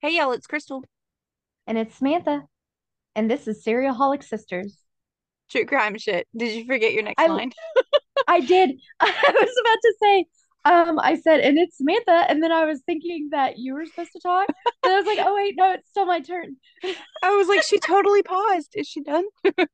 Hey y'all, it's Crystal. And it's Samantha, and this is Serialholic Sisters. True crime shit. Did you forget your next I line? I did. I was about to say, I said, and it's Samantha, and then I was thinking that you were supposed to talk, but I was like, oh wait, no, it's still my turn. I was like, she totally paused. Is she done?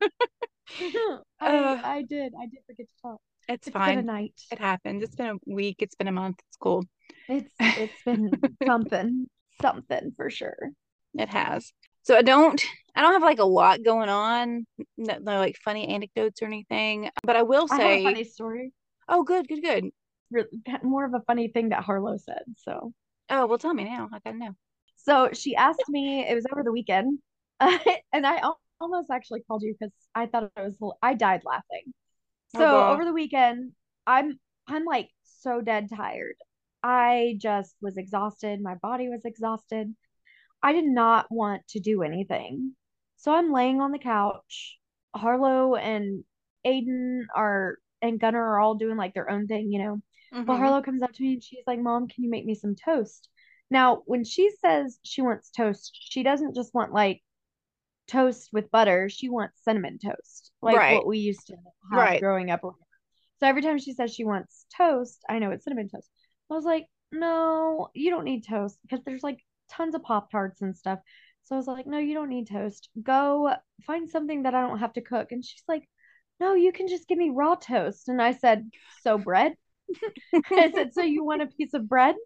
I Uh, I did. I did forget to talk. it's It's been a fine. night. It happens. It's been a week. It's been a month. It's cool. It's been something for sure. It has. So I don't have like a lot going on. No like funny anecdotes or anything. But I will I have a say, funny story. oh, good, good, good. Really, more of a funny thing that Harlow said. Oh, well, tell me now. I gotta know. So she asked me, it was over the weekend, and almost actually called you because I thought it was, I died laughing. Oh So God. over the weekend, I'm like so dead tired. I just was exhausted. My body was exhausted. I did not want to do anything. So I'm laying on the couch. Harlow and Aiden are and Gunnar are all doing like their own thing. But Mm-hmm. Harlow comes up to me and she's like, "Mom, can you make me some toast?" Now, when she says she wants toast, she doesn't just want like toast with butter. She wants cinnamon toast, like Right. what we used to have Right. growing up. So every time she says she wants toast, I know it's cinnamon toast. I was like, no, you don't need toast because there's like tons of Pop Tarts and stuff. So I was like, no, you don't need toast. Go find something that I don't have to cook. And she's like, no, you can just give me raw toast. And I said, so bread? I said, so you want a piece of bread?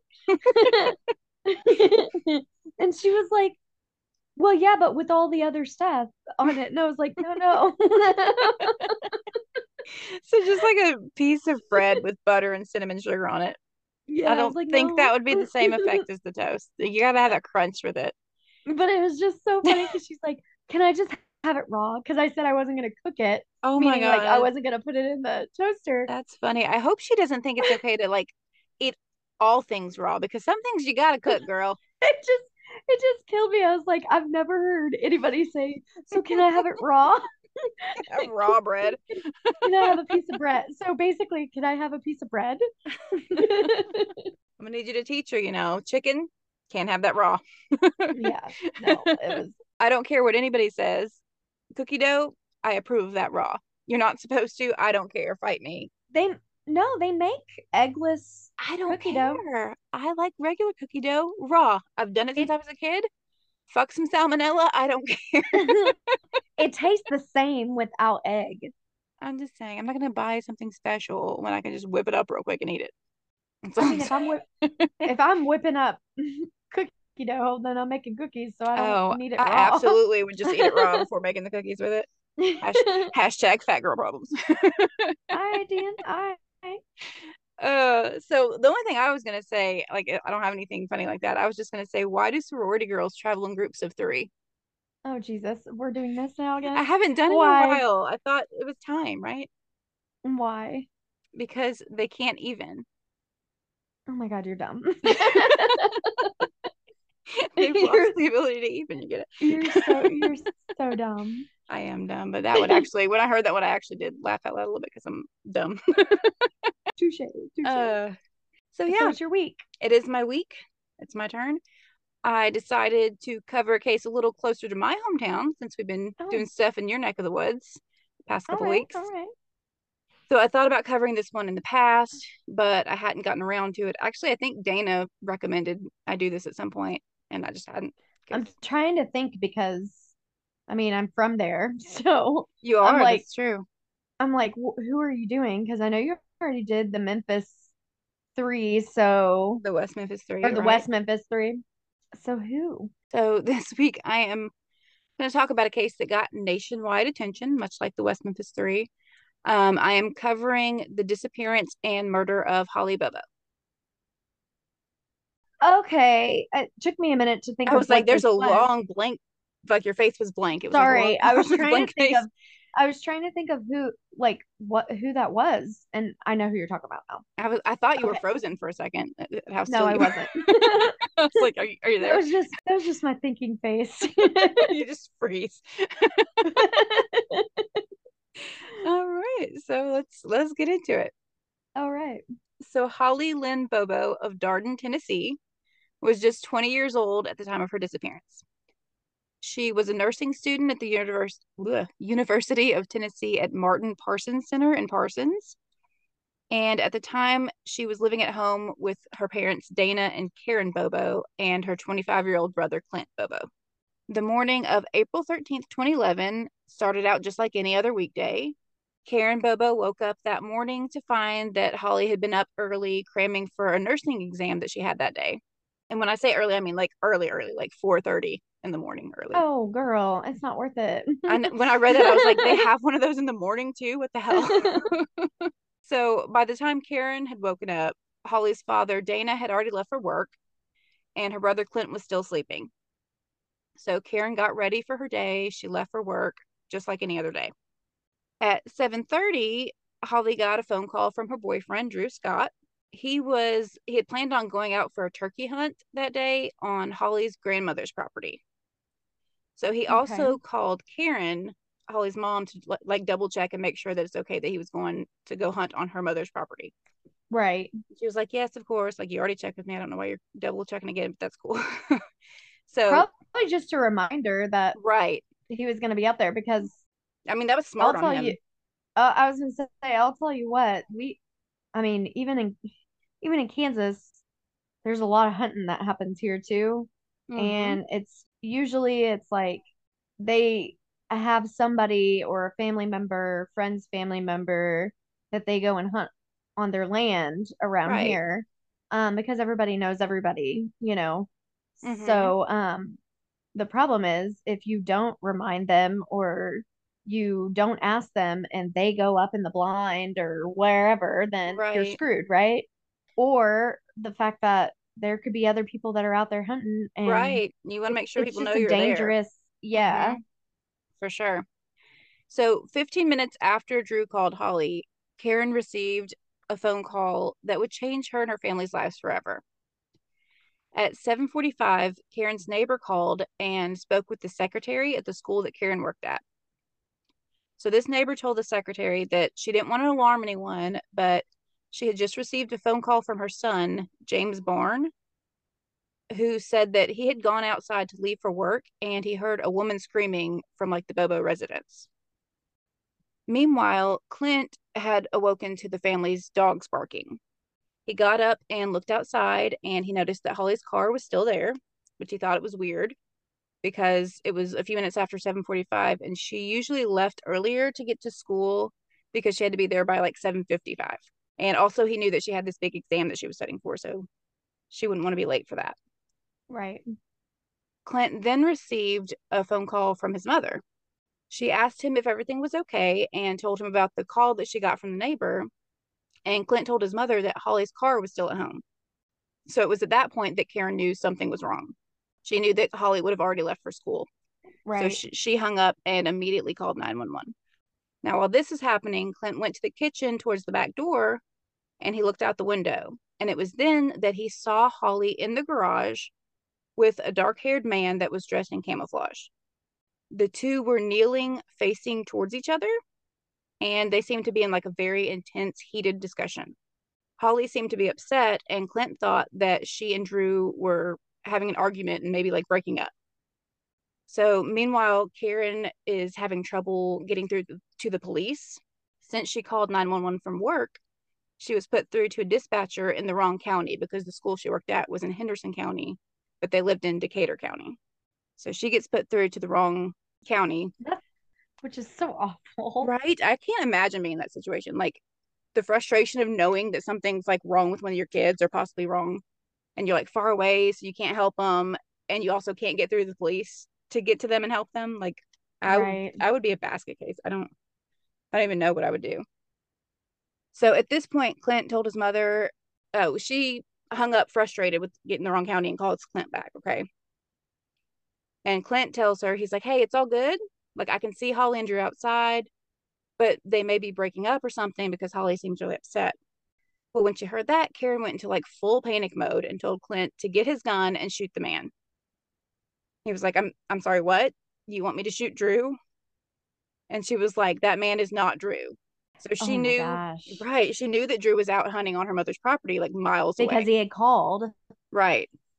And she was like, well, yeah, but with all the other stuff on it. And I was like, no, no. So just like a piece of bread with butter and cinnamon sugar on it. I Yeah, I was don't like, think that no. would be the same effect as the toast. You gotta have that crunch with it. But it was just so funny because she's like, "Can I just have it raw?" Because I said I wasn't gonna cook it, Oh my meaning like I God, wasn't gonna put it in the toaster. that's funny. I hope she doesn't think it's okay to like eat all things raw because some things you gotta cook, girl. It just it just killed me. I was like, I've never heard anybody say, "So can I have it raw? Have raw bread. Can I have a piece of bread?" So basically, can I have a piece of bread? I'm gonna need you to teach her, chicken can't have that raw. Yeah, no, it was I don't care what anybody says. Cookie dough, I approve of that raw. You're not supposed to. I don't care. Fight me. they no, they make eggless I don't cookie dough. care. I like regular cookie dough raw. I've done it since It I was a kid. Fuck some salmonella. I don't care. it tastes the same without egg. I'm just saying, I'm not gonna buy something special when I can just whip it up real quick and eat it. That's all I I'm mean, saying. if I'm whipping up cookie dough, then I'm making cookies, so I don't Oh, need it I raw. absolutely would just eat it raw before making the cookies with it. Hash, hashtag fat girl problems. All right, Dan. All right. So the only thing I was gonna say, like, I don't have anything funny like that. I was just gonna say, why do sorority girls travel in groups of three? Oh, Jesus. We're doing this now I again. haven't done it in a Why? while. I thought it was time, right? Why? Because they can't even. Oh my God, you're dumb. They've lost You're the ability to even. You get it? you're so dumb. I am dumb, but that would actually, when I heard that, what I actually did laugh out loud a little bit because I'm dumb. Touche, touche. uh, so So yeah, it's your week. it is my week. It's my turn. I decided to cover a case a little closer to my hometown since we've been doing Oh, stuff in your neck of the woods the past all couple right, weeks. all right. So I thought about covering this one in the past, but I hadn't gotten around to it. Actually, I think Dana recommended I do this at some point, and I just hadn't because I'm trying to think because I mean I'm from there, so you I'm are. like That's true. Who are you doing? Because I know you already did the Memphis three, so The West Memphis or Three, the right? West Memphis three. So who? So this week I am going to talk about a case that got nationwide attention, much like the West Memphis Three. I am covering the disappearance and murder of Holly Bobo. Okay, it took me a minute to think I of was like, what there's this a was. long blank, like your face was blank. It was like a long Sorry, I was trying to blank think face. of I was trying to think of who that was, and I know who you're talking about now. I thought you were Okay. frozen for a second. How No, still I you were. wasn't. I was like, are you there? That was just my thinking face. You just freeze. All right, so let's get into it. All right. So Holly Lynn Bobo of Darden, Tennessee, was just 20 years old at the time of her disappearance. She was a nursing student at the University of Tennessee at Martin Parsons Center in Parsons. And at the time, she was living at home with her parents, Dana and Karen Bobo, and her 25-year-old brother, Clint Bobo. The morning of April 13th, 2011, started out just like any other weekday. Karen Bobo woke up that morning to find that Holly had been up early cramming for a nursing exam that she had that day. And when I say early, I mean like early, early, like 4:30 in the morning early. Oh, girl, it's not worth it. When I read that, I was like, they have one of those in the morning too? What the hell? So by the time Karen had woken up, Holly's father, Dana, had already left for work, and her brother Clint was still sleeping. So Karen got ready for her day. She left for work just like any other day. At 7:30, Holly got a phone call from her boyfriend, Drew Scott. He had planned on going out for a turkey hunt that day on Holly's grandmother's property. So he Okay. also called Karen, Holly's mom, to like double check and make sure that it's okay that he was going to go hunt on her mother's property. Right. She was like, yes, of course. Like, you already checked with me. I don't know why you're double checking again, but that's cool. So, Probably just a reminder that right. he was going to be out there because I mean, that was smart I'll on tell you, him. I was going to say, I'll tell you what, I mean, even in Kansas, there's a lot of hunting that happens here too. Mm-hmm. And it's like they have somebody or a family member, friend's family member that they go and hunt on their land around Right. here. Because everybody knows everybody. Mm-hmm. So, the problem is if you don't remind them or you don't ask them and they go up in the blind or wherever, then you're Right. screwed, right? Or the fact that there could be other people that are out there hunting and Right. You want to it's make sure it's people know just a you're there. dangerous, Mm-hmm. yeah, For sure. So, 15 minutes after Drew called Holly, Karen received a phone call that would change her and her family's lives forever. At 7:45, Karen's neighbor called and spoke with the secretary at the school that Karen worked at. So this neighbor told the secretary that she didn't want to alarm anyone, but she had just received a phone call from her son, James Barn, who said that he had gone outside to leave for work and he heard a woman screaming from like the Bobo residence. Meanwhile, Clint had awoken to the family's dogs barking. He got up and looked outside and he noticed that Holly's car was still there, which he thought it was weird because it was a few minutes after 7:45 and she usually left earlier to get to school because she had to be there by like 7:55. And also he knew that she had this big exam that she was studying for, so she wouldn't want to be late for that. right. Clint then received a phone call from his mother. She asked him if everything was okay and told him about the call that she got from the neighbor. And Clint told his mother that Holly's car was still at home. So it was at that point that Karen knew something was wrong. She knew that Holly would have already left for school. So Right. she hung up and immediately called 911. Now, while this is happening, Clint went to the kitchen towards the back door and he looked out the window. And it was then that he saw Holly in the garage with a dark haired man that was dressed in camouflage. The two were kneeling, facing towards each other, and they seemed to be in like a very intense, heated discussion. Holly seemed to be upset, and Clint thought that she and Drew were having an argument and maybe like breaking up. So, meanwhile, Karen is having trouble getting through to the police. Since she called 911 from work, she was put through to a dispatcher in the wrong county because the school she worked at was in Henderson County, but they lived in Decatur County. So she gets put through to the wrong county. That's which is so awful. Right? I can't imagine being in that situation. Like the frustration of knowing that something's like wrong with one of your kids or possibly wrong, and you're like far away, so you can't help them, and you also can't get through the police to get to them and help them. Like Right. I would be a basket case. I don't even know what I would do. So at this point, Clint told his mother, oh, she hung up frustrated with getting the wrong county and called Clint back. Okay. And Clint tells her, he's like, hey, it's all good. Like I can see Holly and Drew outside, but they may be breaking up or something because Holly seems really upset. Well, when she heard that, Karen went into like full panic mode and told Clint to get his gun and shoot the man. He was like, I'm sorry, what? You want me to shoot Drew? And she was like, that man is not Drew. So Oh she my knew, gosh. right? She knew that Drew was out hunting on her mother's property, like miles Because away. he had called. Right.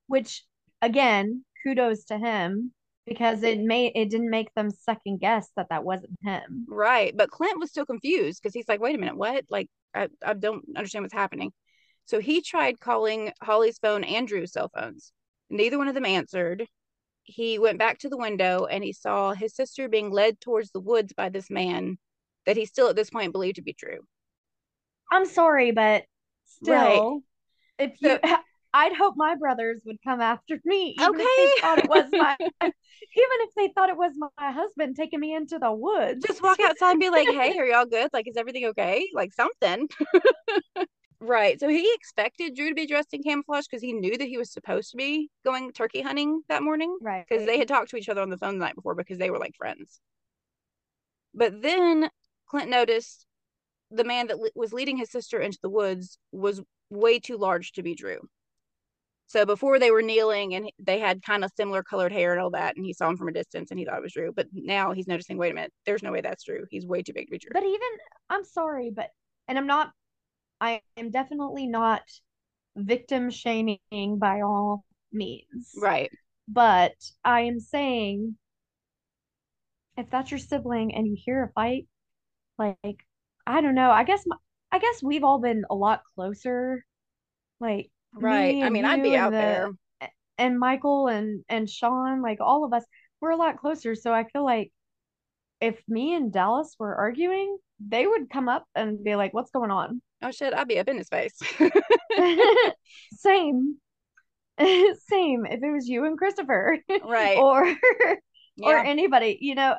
which again, kudos to him because it didn't make them second guess that that wasn't him. Right. But Clint was still confused because he's like, wait a minute, what? Like, I don't understand what's happening. So he tried calling Holly's phone and Drew's cell phones. Neither one of them answered. He went back to the window and he saw his sister being led towards the woods by this man that he still at this point believed to be Drew. I'm sorry, but Right. still, if So, you I'd hope my brothers would come after me, even if they thought it okay. was my even if they thought it was my husband taking me into the woods. Just walk outside and be like, hey, are y'all good? Like, is everything okay? Like, something. Right. So he expected Drew to be dressed in camouflage because he knew that he was supposed to be going turkey hunting that morning because Right. they had talked to each other on the phone the night before because they were like friends. But then Clint noticed the man that was leading his sister into the woods was way too large to be Drew. So before they were kneeling and they had kind of similar colored hair and all that, and he saw him from a distance and he thought it was Drew. But now he's noticing, wait a minute, there's no way that's Drew. He's way too big to be Drew. But even I'm sorry, but and I am definitely not victim shaming by all means. Right. But I am saying if that's your sibling and you hear a fight, like I don't know, I guess we've all been a lot closer, like Right. me I and mean, I'd you be out there. and Michael and Sean, like all of us, we're a lot closer. So I feel like if me and Dallas were arguing, they would come up and be like, "What's going on?" Oh shit, I'd be up in his face. Same. Same if it was you and Christopher Right. or or Yeah. anybody,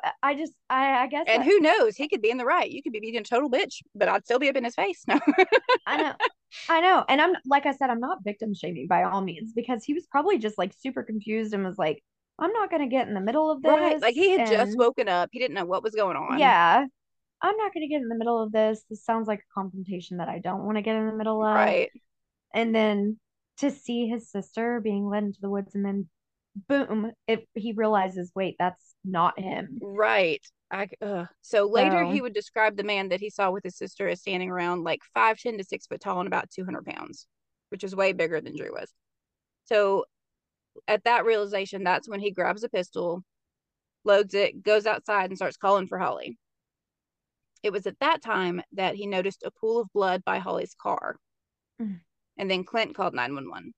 I guess And that who knows? He could be in the right. You could be being a total bitch, but I'd still be up in his face. No. I know. I know. And I'm like I said, I'm not victim shaming by all means because he was probably just like super confused and was like, I'm not gonna get in the middle of Right. this. Like he had just And woken up. He didn't know what was going on. yeah, I'm not gonna get in the middle of this. This sounds like a confrontation that I don't want to get in the middle of. Right. And then to see his sister being led into the woods and then boom, if he realizes, wait, that's not him. Right. So later he So would describe the man that he saw with his sister as standing around like 5'10" to 6 foot tall and about 200 pounds, which is way bigger than Drew was. So at that realization, that's when he grabs a pistol, loads it, goes outside, and starts calling for Holly. It was at that time that he noticed a pool of blood by Holly's car. And then Clint called 911.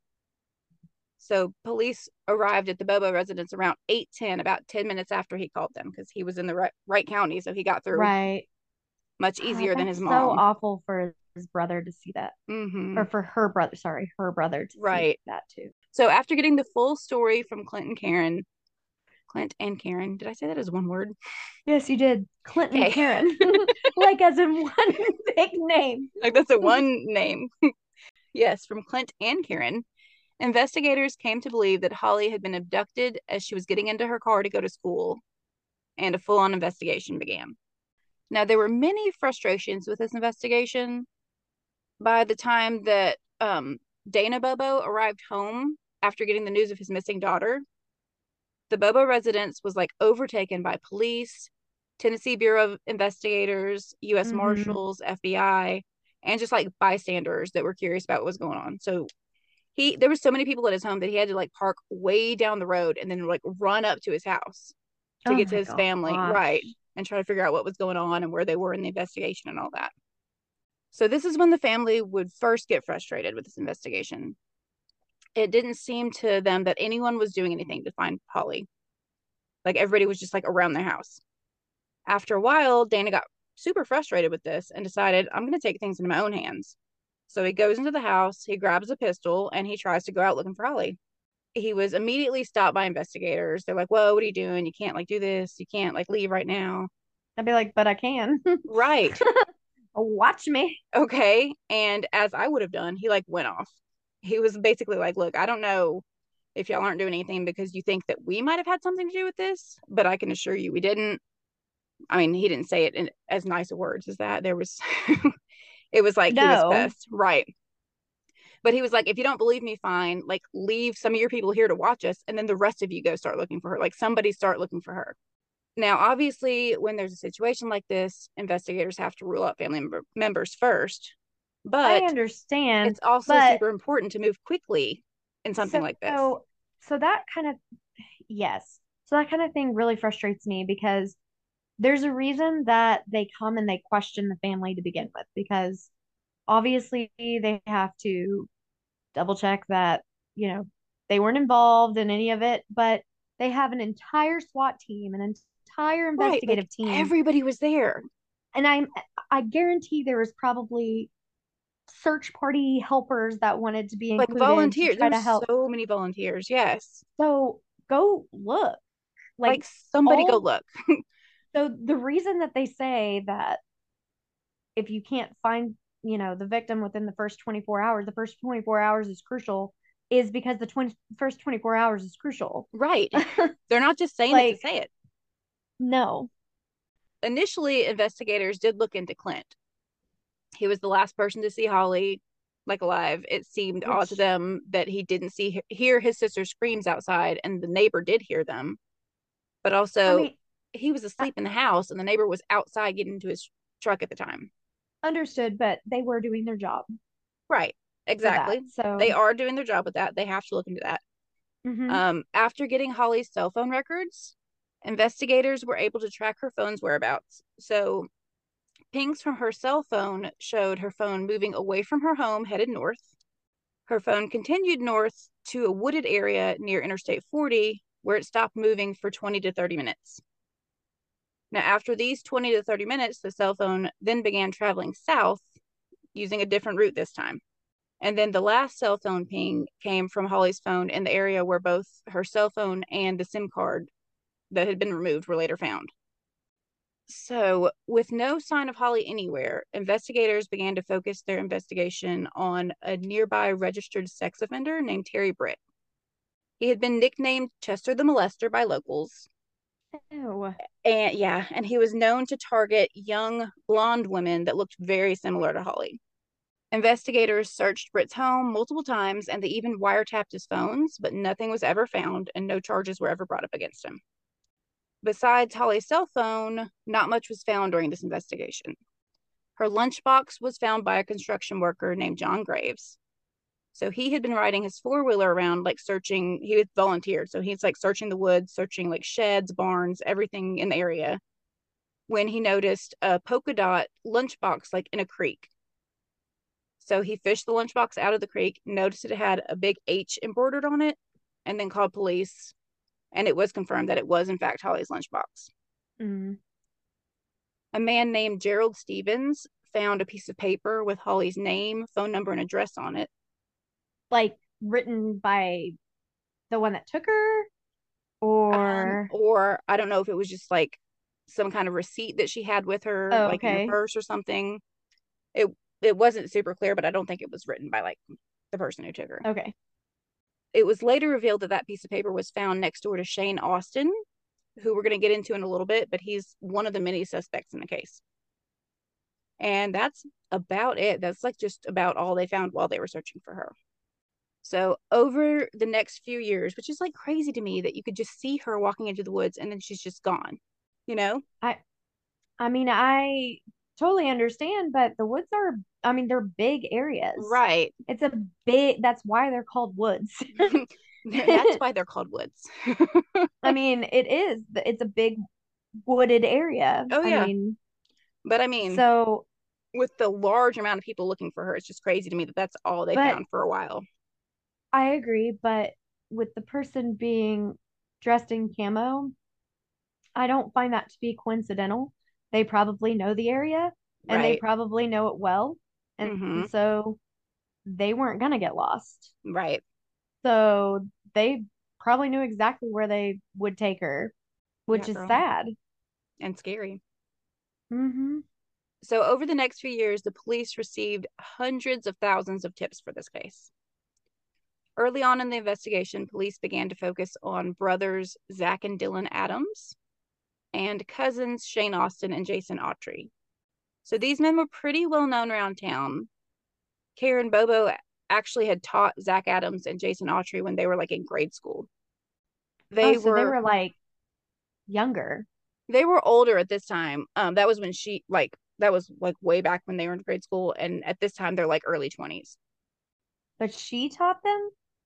So police arrived at the Bobo residence around 8:10, about 10 minutes after he called them because he was in the right county, so he got through right. much easier than his That's so mom. awful for his brother to see that. Mm-hmm. Or for her brother, sorry, her brother to see Right. that too. So after getting the full story from Clint and Karen, did I say that as one word? Yes, you did. Clinton Okay. Karen. Like as in one big name. Like that's a one name. Yes, from Clint and Karen. Investigators came to believe that Holly had been abducted as she was getting into her car to go to school, and a full on investigation began. Now, there were many frustrations with this investigation. By the time that Dana Bobo arrived home after getting the news of his missing daughter, the Bobo residence was like overtaken by police, Tennessee Bureau of Investigators, U.S. Mm-hmm. Marshals, FBI, and just like bystanders that were curious about what was going on. So there was so many people at his home that he had to like park way down the road and then like run up to his house to Oh get to my his family, right, gosh. and try to figure out what was going on and where they were in the investigation and all that. So this is when the family would first get frustrated with this investigation. It didn't seem to them that anyone was doing anything to find Holly. Like everybody was just like around their house. After a while, Dana got super frustrated with this and decided, I'm going to take things into my own hands. So he goes into the house, he grabs a pistol, and he tries to go out looking for Holly. He was immediately stopped by investigators. They're like, whoa, what are you doing? You can't like do this. You can't like leave right now. I'd be like, but I can. Right. Watch me. Okay. And as I would have done, he like went off. He was basically like, look, I don't know if y'all aren't doing anything because you think that we might have had something to do with this, but I can assure you we didn't. I mean, he didn't say it in as nice of words as that. There was, it was like he was No. pissed. Right. But he was like, if you don't believe me, fine. Like, leave some of your people here to watch us, and then the rest of you go start looking for her. Like, somebody start looking for her. Now, obviously, when there's a situation like this, investigators have to rule out family members first. I But understand, it's also but super important to move quickly in something So, like this. so that kind of, yes. So that kind of thing really frustrates me because there's a reason that they come and they question the family to begin with, because obviously they have to double check that, you know, they weren't involved in any of it, but they have an entire SWAT team, an entire Right. Like investigative team. everybody was there. And I guarantee there was probably search party helpers that wanted to be Like included to volunteers. There try were to help. so many volunteers. Yes. So go look. Like Like somebody go all look. so the reason that they say that if you can't find, the victim within the first 24 hours, the first 24 hours is crucial, is because the first 24 hours is crucial. Right. They're not just saying it to Like, say it. no. Initially, investigators did look into Clint. He was the last person to see Holly like alive. It seemed odd to Which, them that he didn't hear his sister's screams outside, and the neighbor did hear them. But I also, mean, he was I asleep in the house, and the neighbor was outside getting into his truck at the time. understood, but they were doing their job Right. for that. Exactly. They So, are doing their job with that. They have to look into that. mhm. After getting Holly's cell phone records, investigators were able to track her phone's whereabouts. So pings from her cell phone showed her phone moving away from her home, headed north. Her phone continued north to a wooded area near Interstate 40, where it stopped moving for 20 to 30 minutes. Now, after these 20 to 30 minutes, the cell phone then began traveling south using a different route this time. And then the last cell phone ping came from Holly's phone in the area where both her cell phone and the SIM card that had been removed were later found. So, with no sign of Holly anywhere, investigators began to focus their investigation on a nearby registered sex offender named Terry Britt. He had been nicknamed Chester the Molester by locals. Ew. And yeah, and he was known to target young blonde women that looked very similar to Holly. Investigators searched Britt's home multiple times and they even wiretapped his phones, but nothing was ever found and no charges were ever brought up against him. Besides Holly's cell phone, not much was found during this investigation. Her lunchbox was found by a construction worker named John Graves. So he had been riding his four-wheeler around, like searching, he was volunteered. So he's like searching the woods, searching like sheds, barns, everything in the area, when he noticed a polka dot lunchbox like in a creek. So he fished the lunchbox out of the creek, noticed it had a big H embroidered on it, and then called police. And it was confirmed that it was, in fact, Holly's lunchbox. Mm. A man named Gerald Stevens found a piece of paper with Holly's name, phone number, and address on it. Like written by the one that took her, or Or I don't know if it was just like some kind of receipt that she had with her, oh, like in her okay. purse or something. It it wasn't super clear, but I don't think it was written by like the person who took her. Okay. It was later revealed that that piece of paper was found next door to Shane Austin, who we're going to get into in a little bit, but he's one of the many suspects in the case. And that's about it. That's like just about all they found while they were searching for her. So over the next few years, which is like crazy to me that you could just see her walking into the woods and then she's just gone, you know? I I mean, I totally understand, but the woods are, I mean, they're big areas. Right. It's a big, that's why they're called woods. That's why they're called woods. I mean, it is. It's a big wooded area. Oh I yeah. mean, But I mean, so, with the large amount of people looking for her, it's just crazy to me that that's all they but found for a while. I agree. But with the person being dressed in camo, I don't find that to be coincidental. They probably know the area and they Right. probably know it well. Mm-hmm. And so they weren't going to get lost. Right. So they probably knew exactly where they would take her, Yeah, which is girl. sad. And scary. Hmm. So over the next few years, the police received hundreds of thousands of tips for this case. Early on in the investigation, police began to focus on brothers Zach and Dylan Adams and cousins Shane Austin and Jason Autry. So these men were pretty well known around town. Karen Bobo actually had taught Zach Adams and Jason Autry when they were like in grade school. Oh, They so they were were like younger, they were older at this time. That was when that was like way back when they were in grade school, and at this time they're like early 20s. but she taught them?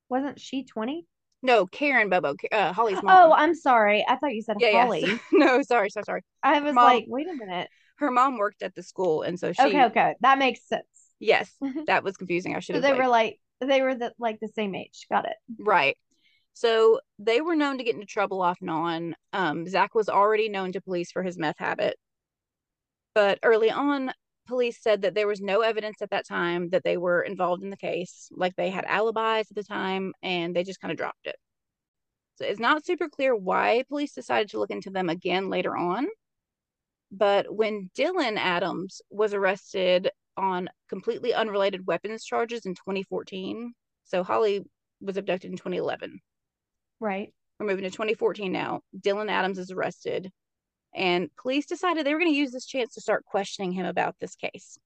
Wasn't she 20? No, Karen Bobo, Holly's Oh, mom. I'm sorry. I thought you said Yeah, yes. Holly. No, sorry, sorry, sorry. I Her was mom, like, wait a minute. her mom worked at the school, and so Okay, she, okay. That makes sense. yes, that was confusing. I should So have like, they were the same age. Got it. right. So they were known to get into trouble off and on. Zach was already known to police for his meth habit, but early on, police said that there was no evidence at that time that they were involved in the case. Like they had alibis at the time, and they just kind of dropped it. So it's not super clear why police decided to look into them again later on. But when Dylan Adams was arrested on completely unrelated weapons charges in 2014, so Holly was abducted in 2011. Right. We're moving to 2014 now. Dylan Adams is arrested, and police decided they were going to use this chance to start questioning him about this case.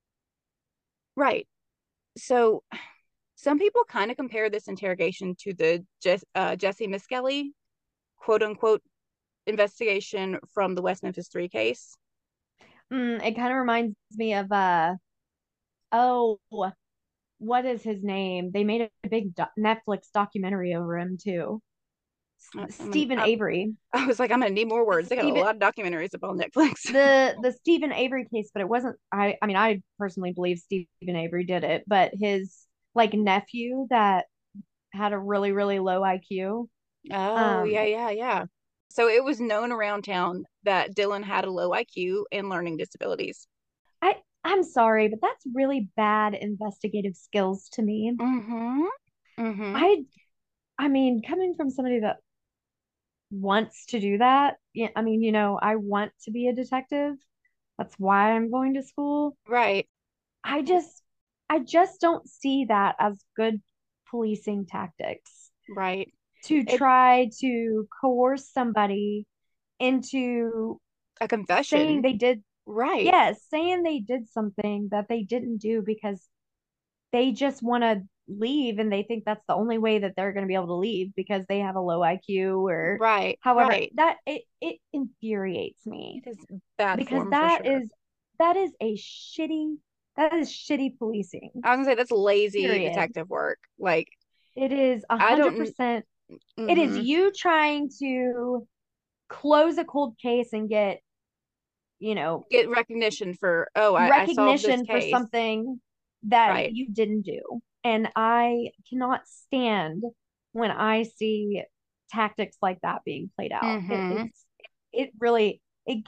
Right. So some people kind of compare this interrogation to the Jesse Miskelly, quote unquote, investigation from the West Memphis 3 case. It kind of reminds me of oh, what is his name? They made a big Netflix documentary over him too. Stephen Avery. I was like, I'm gonna need more The words. They got a Stephen lot of documentaries up on Netflix. the Stephen Avery case, but it wasn't. I mean, I personally believe Stephen Avery did it, but his like nephew that had a really really low IQ. Oh, Um, yeah, yeah, yeah. So it was known around town that Dylan had a low IQ and learning disabilities. I'm sorry, but that's really bad investigative skills to me. Mm-hmm. Mm-hmm. I I mean, coming from somebody that wants to do that, yeah, I mean, I want to be a detective. That's why I'm going to school. Right. I just I just don't see that as good policing tactics Right. to It try to coerce somebody into a saying confession. they did, Right. yes, saying they did something that they didn't do because they just want to leave and they think that's the only way that they're going to be able to leave because they have a low IQ or Right. however Right. that it infuriates me It is bad because form for sure. that is a shitty that is shitty policing. I was gonna say that's lazy Period. detective work. Like It is a I hundred don't. percent. It is Mm-hmm. you trying to close a cold case and get, you know, Get recognition for, oh, I solved this recognition for case. something that Right. you didn't do. And I cannot stand when I see tactics like that being played out. Mm-hmm. It really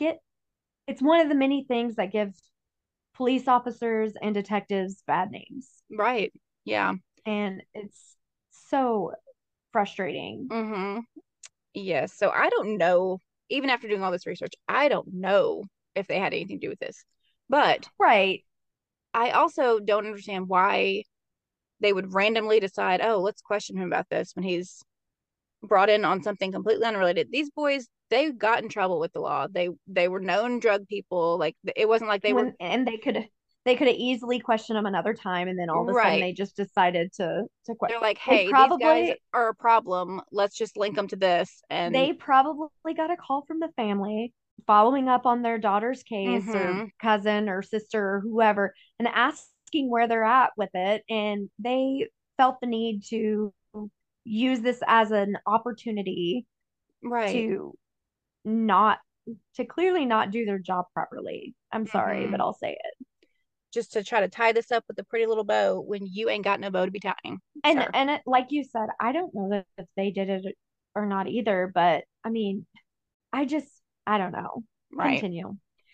it's one of the many things that gives police officers and detectives bad names. Right. Yeah. And it's so frustrating. Mm-hmm. Yes. So I don't know, even after doing all this research, I don't know if they had anything to do with this. But Right. I also don't understand why they would randomly decide, oh, let's question him about this when he's brought in on something completely unrelated. These boys, they got in trouble with the law. They were known drug people. Like it wasn't like they were And they could have easily questioned them another time and then all of a sudden right. they just decided to question. They're like, They hey, these guys probably are a problem. Let's just link them to this. And they probably got a call from the family following up on their daughter's case or mm-hmm. cousin or sister or whoever and asking where they're at with it. And they felt the need to use this as an opportunity Right. to not, to clearly not do their job properly. I'm sorry, Mm-hmm. but I'll say it. Just to try to tie this up with a pretty little bow when you ain't got no bow to be tying, sir. And like you said, I don't know that if they did it or not either, but I mean, I just, I don't know. Right. Continue.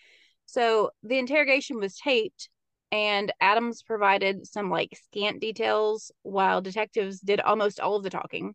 So the interrogation was taped, and Adams provided some like scant details while detectives did almost all of the talking.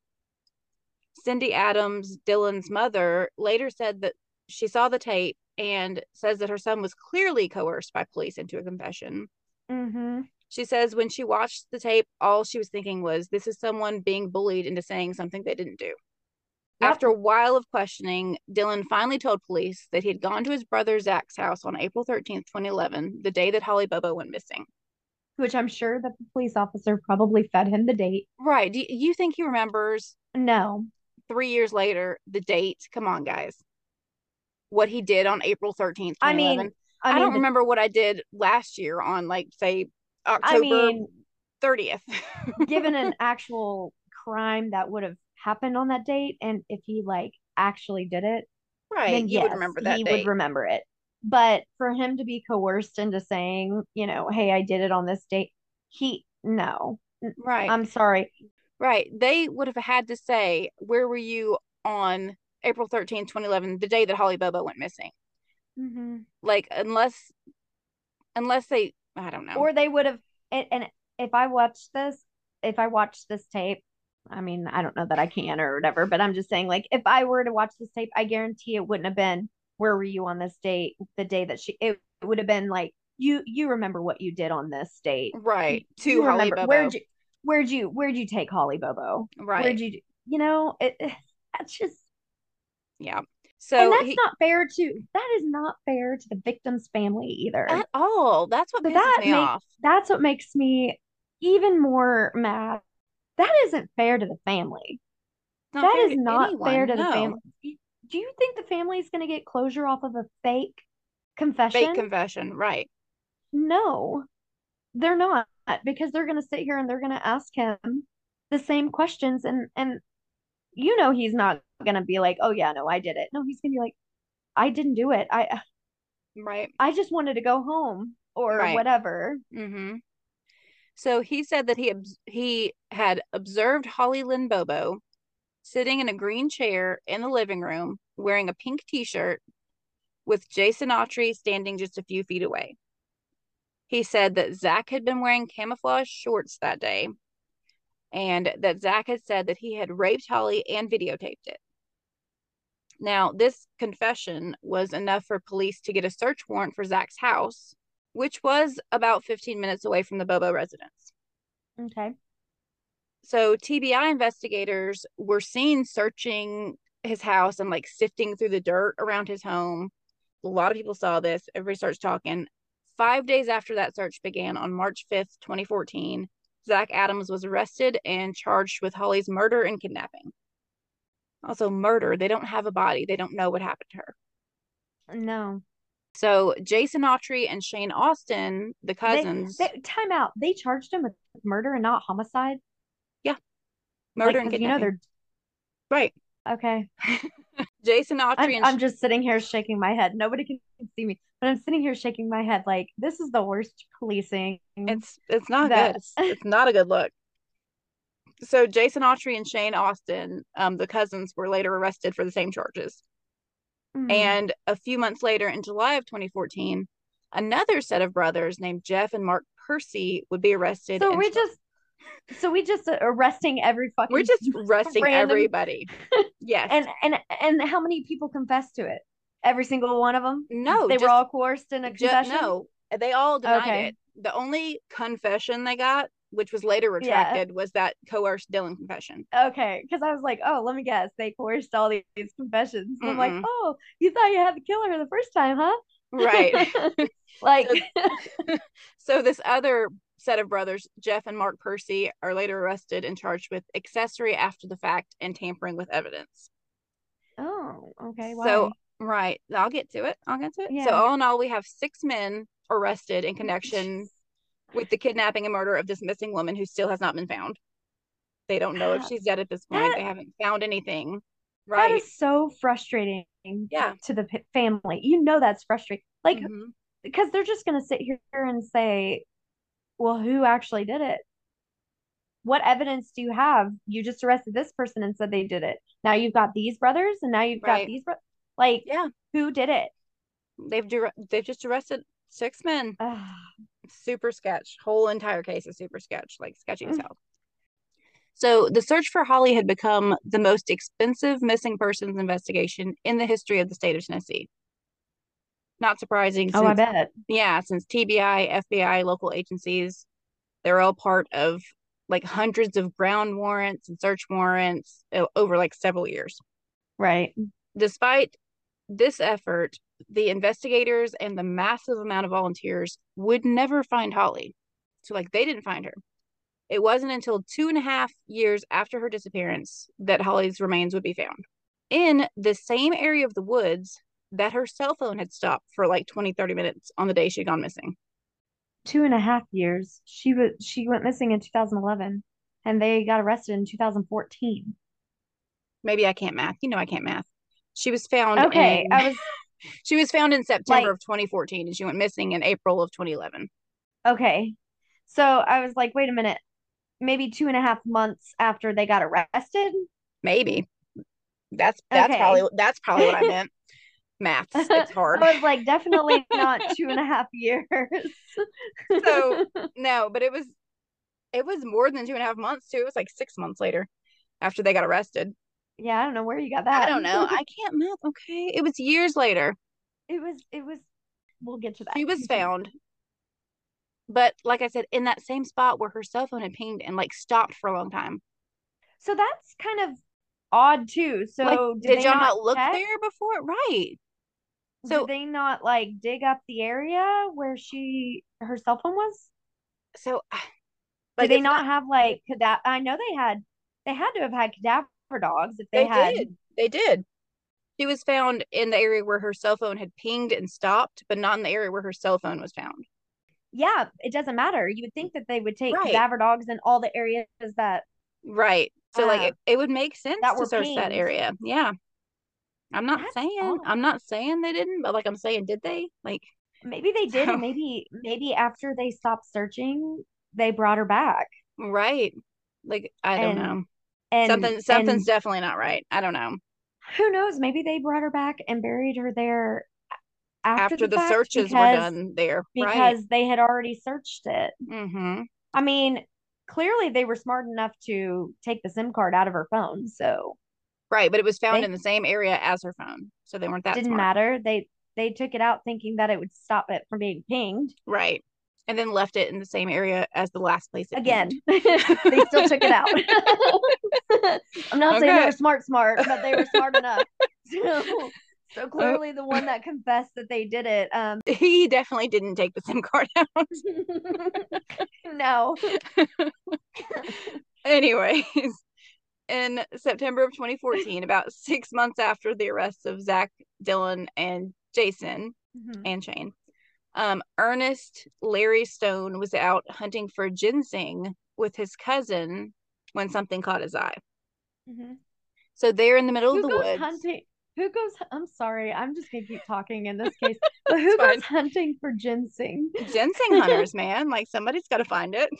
Cindy Adams, Dylan's mother, later said that she saw the tape and says that her son was clearly coerced by police into a confession. Mm-hmm. She says when she watched the tape, all she was thinking was, this is someone being bullied into saying something they didn't do. Yep. After a while of questioning, Dylan finally told police that he had gone to his brother Zach's house on April 13th, 2011, the day that Holly Bobo went missing. Which I'm sure that the police officer probably fed him the date. Right. Do you think he remembers No. 3 years later the date? Come on, guys. What he did on April 13th, I 2011. mean, I I mean don't the remember what I did last year on, like, say, I October mean, 30th. given an actual crime that would have happened on that date, and if he like actually did it, Right. then He would yes, remember that he would date. remember it. But for him to be coerced into saying, hey, I did it on this date, no. Right. I'm sorry. Right. They would have had to say, where were you on April 13th, 2011, the day that Holly Bobo went missing? Hmm. Like, unless they, I don't know. Or they would have, and if I watched this tape, I mean, I don't know that I can or whatever, but I'm just saying, like, if I were to watch this tape, I guarantee it wouldn't have been, where were you on this date, the day that it would have been like, you remember what you did on this date. Right. To You Holly remember, Bobo. where'd you take Holly Bobo? Right. Where'd you, that's just, Yeah. and So he, that is not fair to the victim's family either. at all. That's what So pisses me off. that's what makes me even more mad. That isn't fair to the family. It's not That fair is to not fair anyone. to the No. family. Do you think the family is going to get closure off of a fake Fake confession? confession. Right. No, they're not, because they're going to sit here and they're going to ask him the same questions, and he's not going to be like, "Oh yeah, no, I did it." No, he's going to be like, "I didn't do it. Right. I just wanted to go home or Right. whatever." Mm-hmm. So he said that he had observed Holly Lynn Bobo sitting in a green chair in the living room wearing a pink t-shirt with Jason Autry standing just a few feet away. He said that Zach had been wearing camouflage shorts that day and that Zach had said that he had raped Holly and videotaped it. Now, this confession was enough for police to get a search warrant for Zach's house, which was about 15 minutes away from the Bobo residence. Okay. So TBI investigators were seen searching his house and like sifting through the dirt around his home. A lot of people saw this. Everybody starts talking. 5 days after that search began on March 5th, 2014, Zach Adams was arrested and charged with Holly's murder and kidnapping. Also, murder. They don't have a body. They don't know what happened to her. No. So Jason Autry and Shane Austin, the cousins, Time out. They charged him with murder and not homicide. yeah, murder Like, and because kidnapping. they're Right. okay. Jason Autry and I'm just sitting here shaking my head. Nobody can see me, but I'm sitting here shaking my head like this is the worst policing it's not good. that. It's not a good look. So Jason Autry and Shane Austin, the cousins, were later arrested for the same charges. Mm. And a few months later, in July of 2014, another set of brothers named Jeff and Mark Percy would be arrested So and we just arresting every we're fucking just arresting random. everybody. Yes. And how many people confessed to it? Every single one of them? No, They were just all coerced in a confession? no. They all denied Okay. it. The only confession they got, which was later Yeah. retracted, was that coerced Dylan confession. Okay. Because I was like, oh, let me guess. They coerced all these confessions. And I'm like, Mm-mm. oh, you thought you had to kill her the first time, Right. huh? Like, So, so this other set of brothers, Jeff and Mark Percy, are later arrested and charged with accessory after the fact and tampering with evidence. oh, okay. So, Why? right, I'll get to it. I'll get to it. So, Yeah. all in all, we have 6 men arrested in connection with the kidnapping and murder of this missing woman who still has not been found. They don't know if Ah, she's dead at this point. that They haven't found anything. that Right. is so frustrating Yeah. to the family. That's frustrating. Like, Mm-hmm. because they're just gonna sit here and say, well, who actually did it? What evidence do you have? You just arrested this person and said they did it. Now you've got these brothers, and now you've got Right. these like, Yeah. who did it? They've just arrested 6 men. Ugh. Super sketch. Whole entire case is super sketch, like sketchy as hell. So the search for Holly had become the most expensive missing persons investigation in the history of the state of Tennessee. Not surprising Oh, I since, bet. yeah, since TBI, FBI, local agencies, they're all part of like hundreds of ground warrants and search warrants over like several years. Right. Despite this effort, the investigators and the massive amount of volunteers would never find Holly. So, like, they didn't find her. It wasn't until 2.5 years after her disappearance that Holly's remains would be found in the same area of the woods that her cell phone had stopped for like 20, 30 minutes on the day she'd gone missing. 2.5 years. She went missing in 2011. and they got arrested in 2014. Maybe I can't math. You know I can't math. She was found Okay, in I was she was found in September like, of 2014 and she went missing in April of 2011. okay. So I was like, wait a minute, maybe 2.5 months after they got arrested. Maybe. That's Okay. probably what I meant. Maths, I it's hard. was like, definitely not 2.5 years. So no, but it was more than 2.5 months too. It was like 6 months later after they got arrested. Yeah, I don't know where you got I that. don't know. I can't math. Okay. It was years later. It was, we'll get to that. She was Continue. found, but like I said, in that same spot where her cell phone had pinged and like stopped for a long time. So that's kind of odd too. Like, So did did they y'all not not look check? there before? Right. Did So, they not like dig up the area where her cell phone was? so Did like they it's not, not have like cadaver? I know they had to have had cadaver dogs if they they had. did. They did. She was found in the area where her cell phone had pinged and stopped, but not in the area where her cell phone was found. Yeah, it doesn't matter. You would think that they would take Right. cadaver dogs in all the areas Right. So like uh it would make sense that to were search that pinged. area. Yeah. That's odd. I'm not saying they didn't, but like I'm saying, did they? Like Maybe they did, so and maybe after they stopped searching, they brought her back. right. Like I don't And know. and Something's and definitely not right. I don't know. who knows, maybe they brought her back and buried her there after After the the fact searches were done there, right? they had already searched it. Mm-hmm. I mean, clearly they were smart enough to take the SIM card out of her phone, so Right, but it was found in they the same area as her phone. So they weren't that didn't smart. matter. They took it out thinking that it would stop it from being pinged. Right. And then left it in the same area as the last place it pinged. Again, they still took it out. I'm not saying they Okay. were smart, but they were smart enough. So, so Oh, clearly the one that confessed that they did it, he definitely didn't take the SIM card out. no. Anyways, in September of 2014, about 6 months after the arrests of Zach, Dylan, and Jason Mhm. and Shane, Ernest Larry Stone was out hunting for ginseng with his cousin when something caught his eye. Mhm. So they're in the middle of Who the goes woods. hunting? I'm sorry, I'm just gonna keep talking in this case, but It's who goes fine. hunting for ginseng? Ginseng hunters, man. Like somebody's got to find it.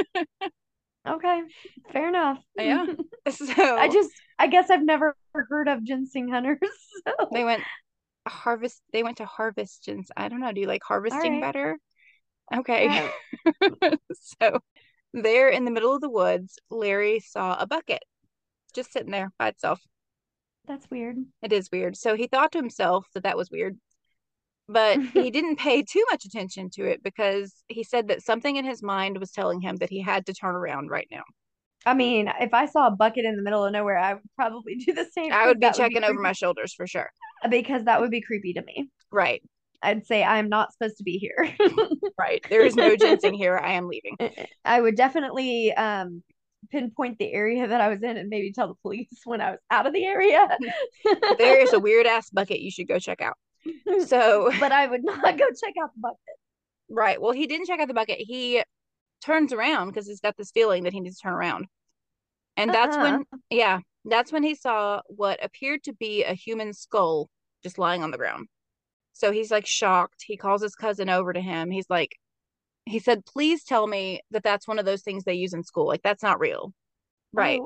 Okay, fair enough. Yeah. So I guess I've never heard of ginseng hunters. they So, went they went to harvest ginseng. I don't know. Do you like all harvesting right. better? Okay. Uh, So there in the middle of the woods, Larry saw a bucket just sitting there by itself. that's weird. It is weird. So he thought to himself that that was weird, but he didn't pay too much attention to it because he said that something in his mind was telling him that he had to turn around right now. I mean, if I saw a bucket in the middle of nowhere, I would probably do the same I because would be that would be checking over my creepy. shoulders for sure. Because that would be creepy to me. Right. I'd say I'm not supposed to be here. Right. There is no ginseng here. I am leaving. I would definitely pinpoint the area that I was in and maybe tell the police when I was out of the area. There is a weird ass bucket you should go check out. So, But I would not go check out the bucket. right. Well, he didn't check out the bucket. He turns around because he's got this feeling that he needs to turn around. And that's Uh-uh. when, yeah, that's when he saw what appeared to be a human skull just lying on the ground. So he's like shocked. He calls his cousin over to him. He said, please tell me that that's one of those things they use in school. Like, that's not real. Right. Oh,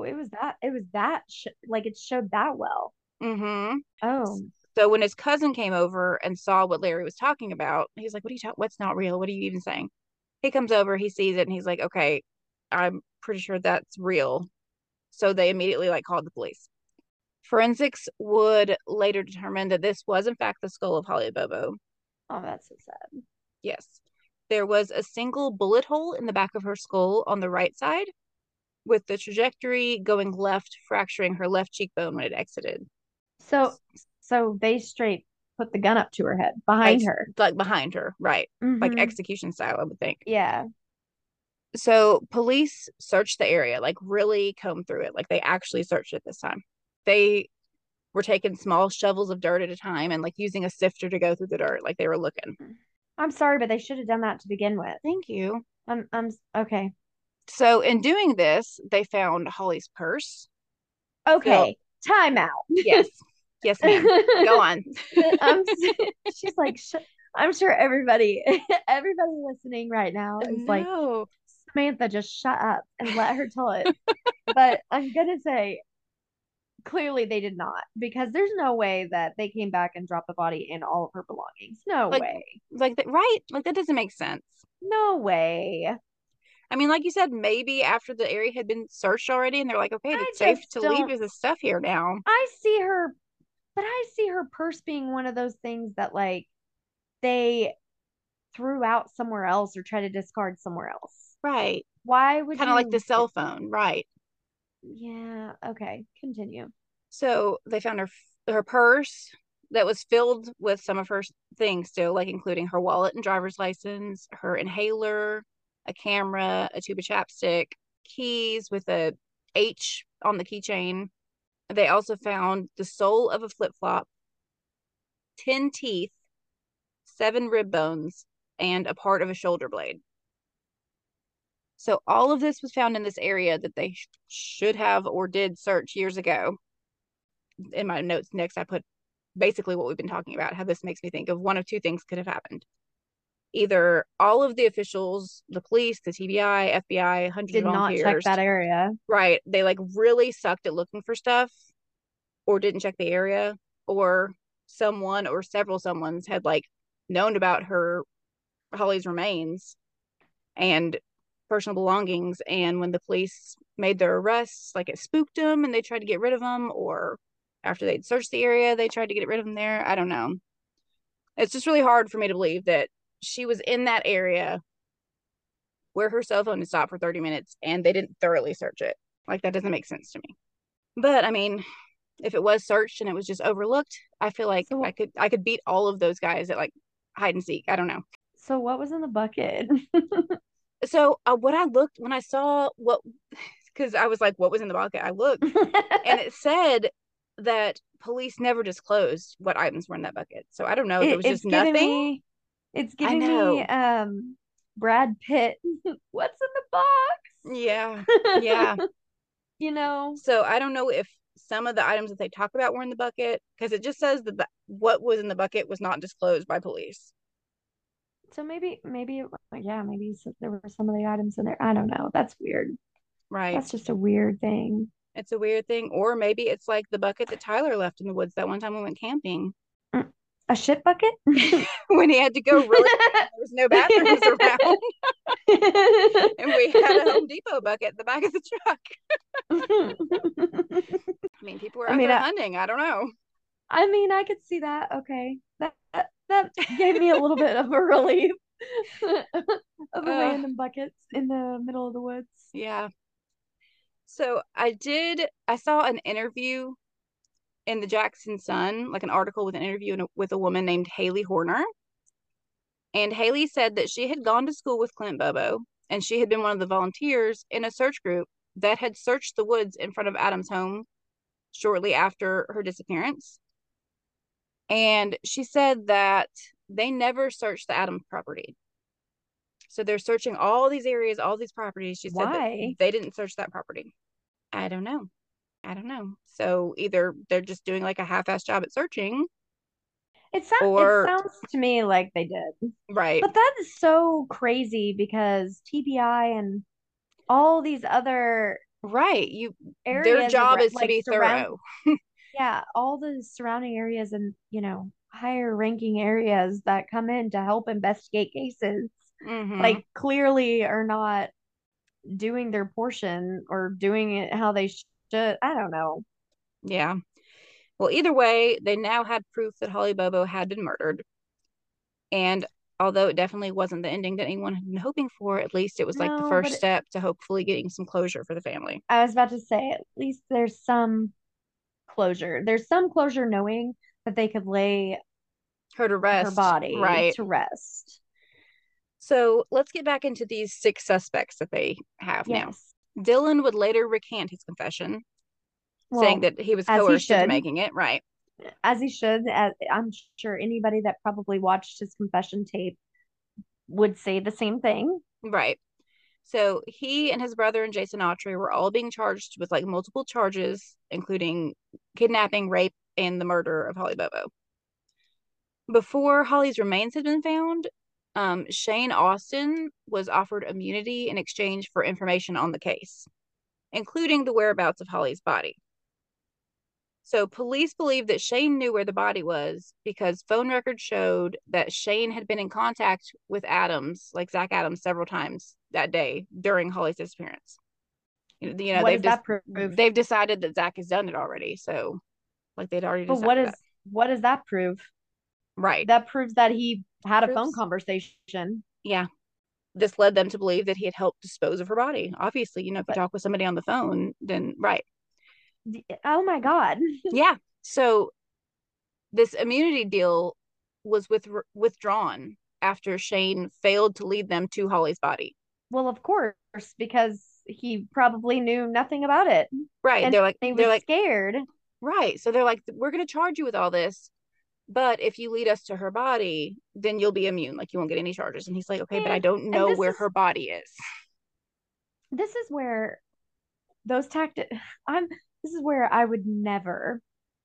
like it showed that well. Mm-hmm. Oh, So when his cousin came over and saw what Larry was talking about, he's like, what's not real? What are you even saying? He comes over, he sees it, and he's like, okay, I'm pretty sure that's real. So they immediately like called the police. Forensics would later determine that this was in fact the skull of Holly Bobo. oh, that's so sad. Yes. There was a single bullet hole in the back of her skull on the right side, with the trajectory going left, fracturing her left cheekbone when it exited. So so they straight put the gun up to her head Like behind her. like behind her, right. Like Mm-hmm. execution style, I would think. Yeah. So police searched the area, like really combed through it. Like they actually searched it this time. They were taking small shovels of dirt at a time and like using a sifter to go through the dirt. Like they were looking. I'm sorry, but they should have done that to begin with. Thank you. I'm okay. So in doing this, they found Holly's purse. So Okay, time out. yes, yes, ma'am. Go on. I'm she's like I'm sure everybody listening right now is like, No, Samantha, just shut up and let her tell it. But I'm gonna say clearly they did not, because there's no way that they came back and dropped the body and all of her belongings. No like, way. like that, right? Like that doesn't make sense. No way. I mean, like you said, maybe after the area had been searched already, and they're like, okay, I it's safe just to leave don't his stuff here now. I see her, but I see her purse being one of those things that like they threw out somewhere else or try to discard somewhere else. Right. Why would Kind of like the you? cell phone, right? Yeah, okay, continue. So they found her purse that was filled with some of her things still, like including her wallet and driver's license, her inhaler, a camera, a tube of chapstick, keys with a H on the keychain. They also found the sole of a flip flop, 10 teeth, 7 rib bones, and a part of a shoulder blade. So all of this was found in this area that they should have or did search years ago. In my notes next, I put basically what we've been talking about, how this makes me think of one of two things could have happened. Either all of the officials, the police, the TBI, FBI, hundreds of Did not check volunteers, that area. right, they like really sucked at looking for stuff or didn't check the area, or someone or several someones had like known about her Holly's remains and personal belongings, and when the police made their arrests, like it spooked them and they tried to get rid of them, or after they'd searched the area they tried to get rid of them there. I don't know. It's just really hard for me to believe that she was in that area where her cell phone had stopped for 30 minutes and they didn't thoroughly search it. Like that doesn't make sense to me. But I mean, if it was searched and it was just overlooked, I feel like So I could beat all of those guys at like hide and seek. I don't know. so what was in the bucket? So what I looked when I saw what, because I was like, what was in the bucket? I looked and it said that police never disclosed what items were in that bucket. So I don't know if it it, was just it's giving nothing. me it's I giving me know. Brad Pitt. What's in the Yeah. box? Yeah. You know? So I don't know if some of the items that they talk about were in the bucket, because it just says that what was in the bucket was not disclosed by police. So yeah, maybe there were some of the items in there. I don't know. That's weird. Right. That's just a weird thing. It's a weird thing. Or maybe it's like the bucket that Tyler left in the woods that one time we went camping Mm, a shit bucket? when he had to go really quick and there was no bathrooms around. And we had a Home Depot bucket in the back of the truck. I mean, people were I out mean, there I, hunting. I don't know. I mean, I could see that. Okay. That gave me a little bit of a relief of a Uh, random buckets in the middle of the woods. yeah. So I saw an interview in the Jackson Sun, like an article with an interview with a woman named Haley Horner. And Haley said that she had gone to school with Clint Bobo and she had been one of the volunteers in a search group that had searched the woods in front of Adam's home shortly after her disappearance. And she said that they never searched the Adams property. So they're searching all these areas, all these properties. She said that Why? they didn't search that property. I don't know. I don't know. So either they're just doing like a half-assed job at searching, It or sounds to me like they did. right, But that is so crazy because TBI and all these other right. You their areas job around, is to like be surround, thorough. yeah, all the surrounding areas and, higher ranking areas that come in to help investigate cases, Mm-hmm. like clearly are not doing their portion or doing it how they should. I don't know. Yeah. Well, either way, they now had proof that Holly Bobo had been murdered. And although it definitely wasn't the ending that anyone had been hoping for, at least it was like the No, first but step to hopefully getting some closure for the family. I was about to say, at least there's some closure. There's some closure knowing that they could lay Her to her rest. body Right. to rest. So let's get back into these 6 suspects that they have now. Yes. Dylan would later recant his confession, saying Well, that he was as he coerced into should, making it. Right. as he should. As I'm sure anybody that probably watched his confession tape would say the same thing. Right. So he and his brother and Jason Autry were all being charged with like multiple charges, including kidnapping, rape, and the murder of Holly Bobo. Before Holly's remains had been found, Shane Austin was offered immunity in exchange for information on the case, including the whereabouts of Holly's body. So police believe that Shane knew where the body was because phone records showed that Shane had been in contact with Adams, like Zach Adams, several times that day during Holly's disappearance. What does that prove? They've decided that Zach has done it already. So like they'd already But decided that. what does that prove? Right. That proves that he had a phone conversation. Yeah. This led them to believe that he had helped dispose of her body. Obviously, if you talk with somebody on the phone, then right. Oh my God. Yeah. So this immunity deal was withdrawn after Shane failed to lead them to Holly's body. Well, of course, because he probably knew nothing about it. Right. And he was scared. Right. So they're like, we're going to charge you with all this, but if you lead us to her body, then you'll be immune. Like you won't get any charges. And he's like, okay, but I don't know where her body is. This is where those tactics, this is where I would never,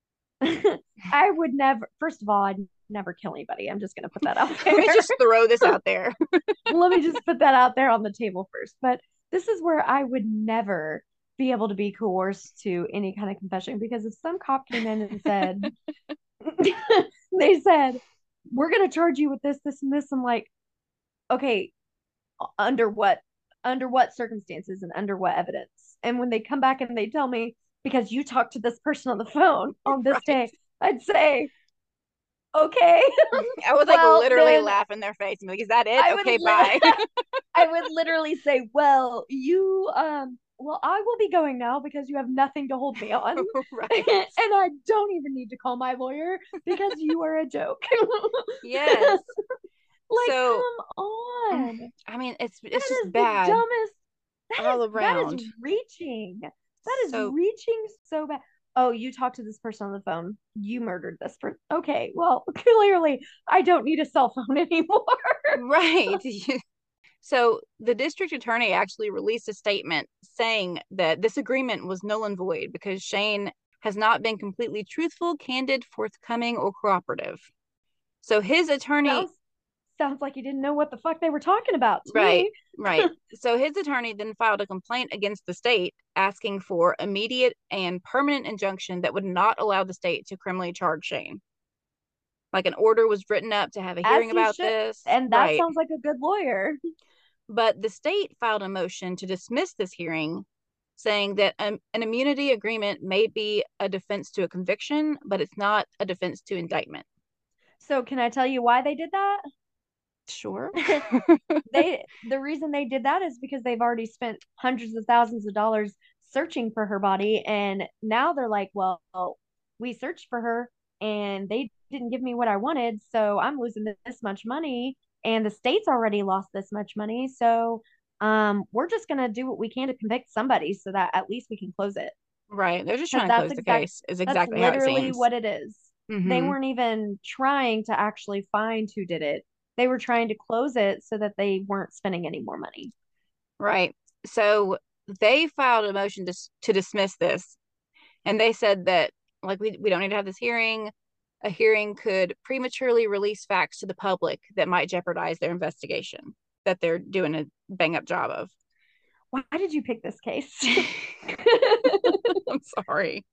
first of all, I'd never kill anybody. I'm just going to put that out there. Let me just throw this out there. Let me just put that out there on the table first. But this is where I would never be able to be coerced to any kind of confession, because if some cop came in and said, they said, we're going to charge you with this, this, and this, I'm like, okay, under what circumstances and under what evidence? And when they come back and they tell me, because you talked to this person on the phone on this day, I'd say, okay. I would like literally laugh in their face and be like, is that it? Okay, bye. I would literally say, well, you well, I will be going now because you have nothing to hold me on. Right. And I don't even need to call my lawyer because you are a joke. Yes. Like, so, come on. I mean, it's just bad. The dumbest. All around. That is reaching. That is reaching so bad. Oh, you talked to this person on the phone. You murdered this person. Okay, well, clearly I don't need a cell phone anymore. Right. So the district attorney actually released a statement saying that this agreement was null and void because Shane has not been completely truthful, candid, forthcoming, or cooperative. So his attorney... Sounds like he didn't know what the fuck they were talking about. Right. So his attorney then filed a complaint against the state asking for immediate and permanent injunction that would not allow the state to criminally charge Shane. Like an order was written up to have a hearing about this. And that sounds like a good lawyer. But the state filed a motion to dismiss this hearing, saying that an immunity agreement may be a defense to a conviction, but it's not a defense to indictment. So can I tell you why they did that? Sure. The reason they did that is because they've already spent hundreds of thousands of dollars searching for her body, and now they're like, well, we searched for her and they didn't give me what I wanted, so I'm losing this much money, and the state's already lost this much money, so we're just gonna do what we can to convict somebody so that at least we can close it. Right. They're just trying to close the case. Is exactly how it seems. That's literally what it is. Mm-hmm. They weren't even trying to actually find who did it. They were trying to close it so that they weren't spending any more money. Right. So they filed a motion to dismiss this. And they said that, like, we don't need to have this hearing. A hearing could prematurely release facts to the public that might jeopardize their investigation that they're doing a bang up job of. Why did you pick this case? I'm sorry.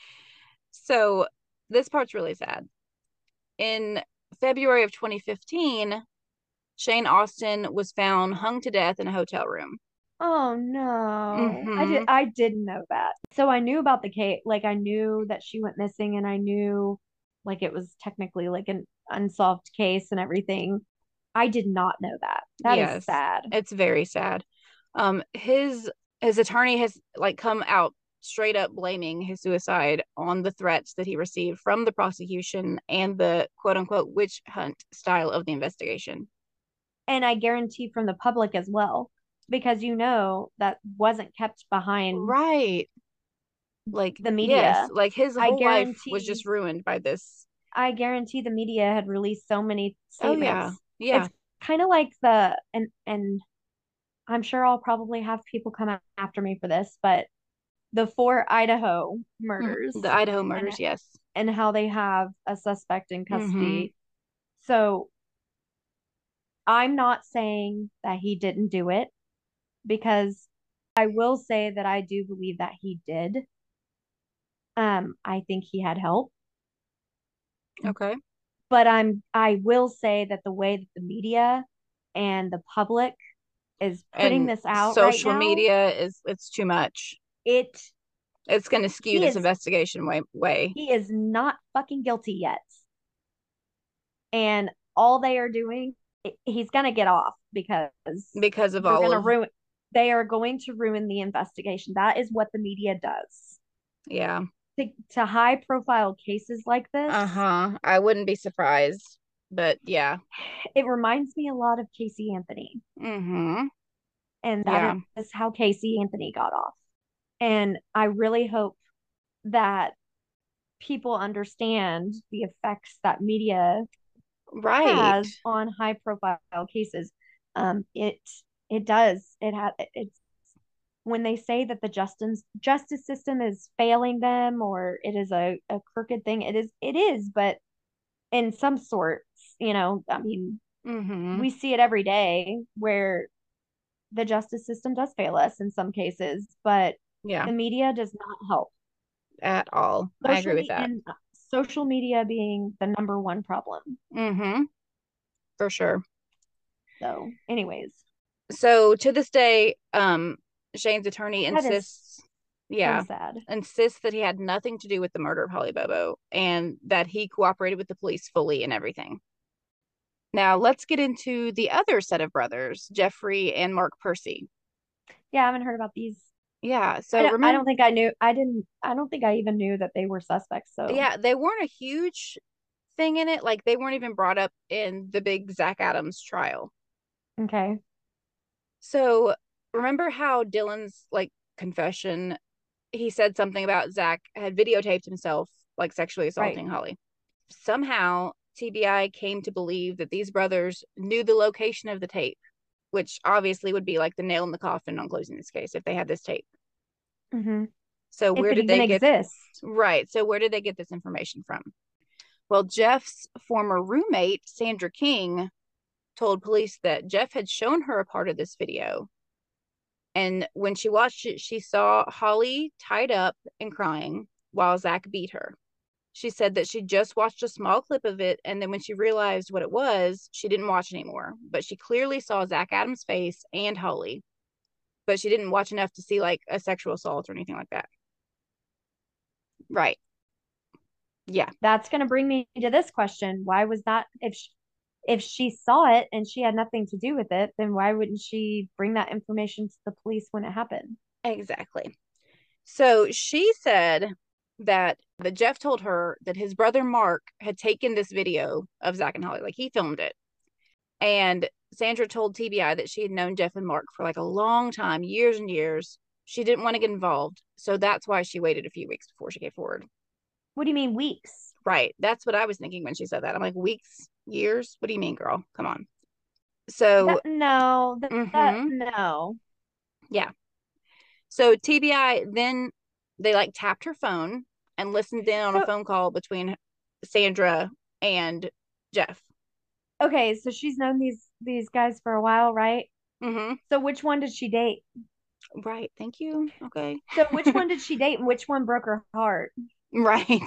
So this part's really sad. In February of 2015, Shane Austin was found hung to death in a hotel room. Oh no. Mm-hmm. I didn't know that. So I knew about the case, like I knew that she went missing, and I knew like it was technically like an unsolved case and everything. I did not know that. That is sad. It's very sad. His attorney has like come out straight up blaming his suicide on the threats that he received from the prosecution and the quote unquote witch hunt style of the investigation. And I guarantee from the public as well, because that wasn't kept behind. Right. Like the media. Yes, like his whole life was just ruined by this. I guarantee the media had released so many statements. Oh yeah. It's kind of like and I'm sure I'll probably have people come after me for this, but the 4 Idaho The murders Idaho and murders, yes. how they have a suspect in Mm-hmm. custody. So I'm not saying that he didn't do it, because I will say that I do believe that he did. I think he had help, Okay. but I will say that the way that the media and the public is putting And this out right social now, media it's too much. it It's going to skew he this is investigation way he is not fucking guilty yet. And all they are doing, he's gonna get off because because of they're all gonna of, ruin they are going to ruin the investigation. That is what the media does. yeah. To high profile cases like this, Uh-huh. I wouldn't be surprised. But yeah. it reminds me a lot of Casey Anthony. Mm-hmm. And that Yeah. is how Casey Anthony got off. And I really hope that people understand the effects that media Right. has on high profile cases. It does. It's when they say that the justice system is failing them, or it is a crooked thing. It is, but in some sorts, I mean, Mm-hmm. we see it every day where the justice system does fail us in some cases, but Yeah. the media does not help. At all. I agree with that. And social media being the number one problem. Mm-hmm. For sure. So, anyways, So to this day, Shane's attorney that is insists, so yeah, sad. insists that he had nothing to do with the murder of Holly Bobo and that he cooperated with the police fully and everything. Now let's get into the other set of brothers, Jeffrey and Mark Percy. Yeah, I haven't heard about these. Yeah, I so don't I remember, don't think I knew. I don't think I even knew that they were suspects. So, yeah, they weren't a huge thing in it. Like they weren't even brought up in the big Zach Adams trial. okay. So remember how Dylan's like confession, he said something about Zach had videotaped himself like sexually Right. assaulting Holly. Somehow TBI came to believe that these brothers knew the location of the tape, which obviously would be like the nail in the coffin on closing this case if they had this tape. Hmm. So If where it did even they get exists. right? So where did they get this information from? Well, Jeff's former roommate, Sandra King, told police that Jeff had shown her a part of this video. And when she watched it, she saw Holly tied up and crying while Zach beat her. She said that she just watched a small clip of it, and then when she realized what it was, she didn't watch anymore. But she clearly saw Zach Adams' face and Holly, but she didn't watch enough to see like a sexual assault or anything like that. Right. Yeah. That's going to bring me to this question. Why was that? If she saw it and she had nothing to do with it, then why wouldn't she bring that information to the police when it happened? Exactly. So she said that Jeff told her that his brother Mark had taken this video of Zach and Holly, like he filmed it. And Sandra told TBI that she had known Jeff and Mark for like a long time, years and years. She didn't want to get involved. So that's why she waited a few weeks before she came forward. What do you mean weeks? Right. That's what I was thinking when she said that. I'm like, weeks, years? What do you mean, girl? Come on. So, That no, that mm-hmm, no. yeah. So TBI then they like tapped her phone and listened in on a So phone call between Sandra and Jeff. okay, so she's known these guys for a while, right? Mm-hmm. So which one did she date? Right. Thank you. Okay. So which one did she date and which one broke her heart? Right.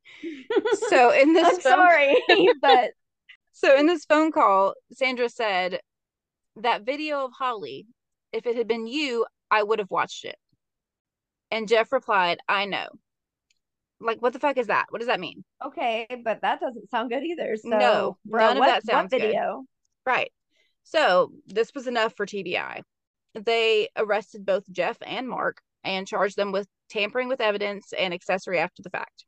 So in this I'm phone sorry, but so in this phone call, Sandra said that video of Holly, if it had been you, I would have watched it. And Jeff replied, I know. Like, what the fuck is that? What does that mean? okay, but that doesn't sound good either. No, So, bro, none of that what sounds good. video? Right. So this was enough for TBI. They arrested both Jeff and Mark and charged them with tampering with evidence and accessory after the fact.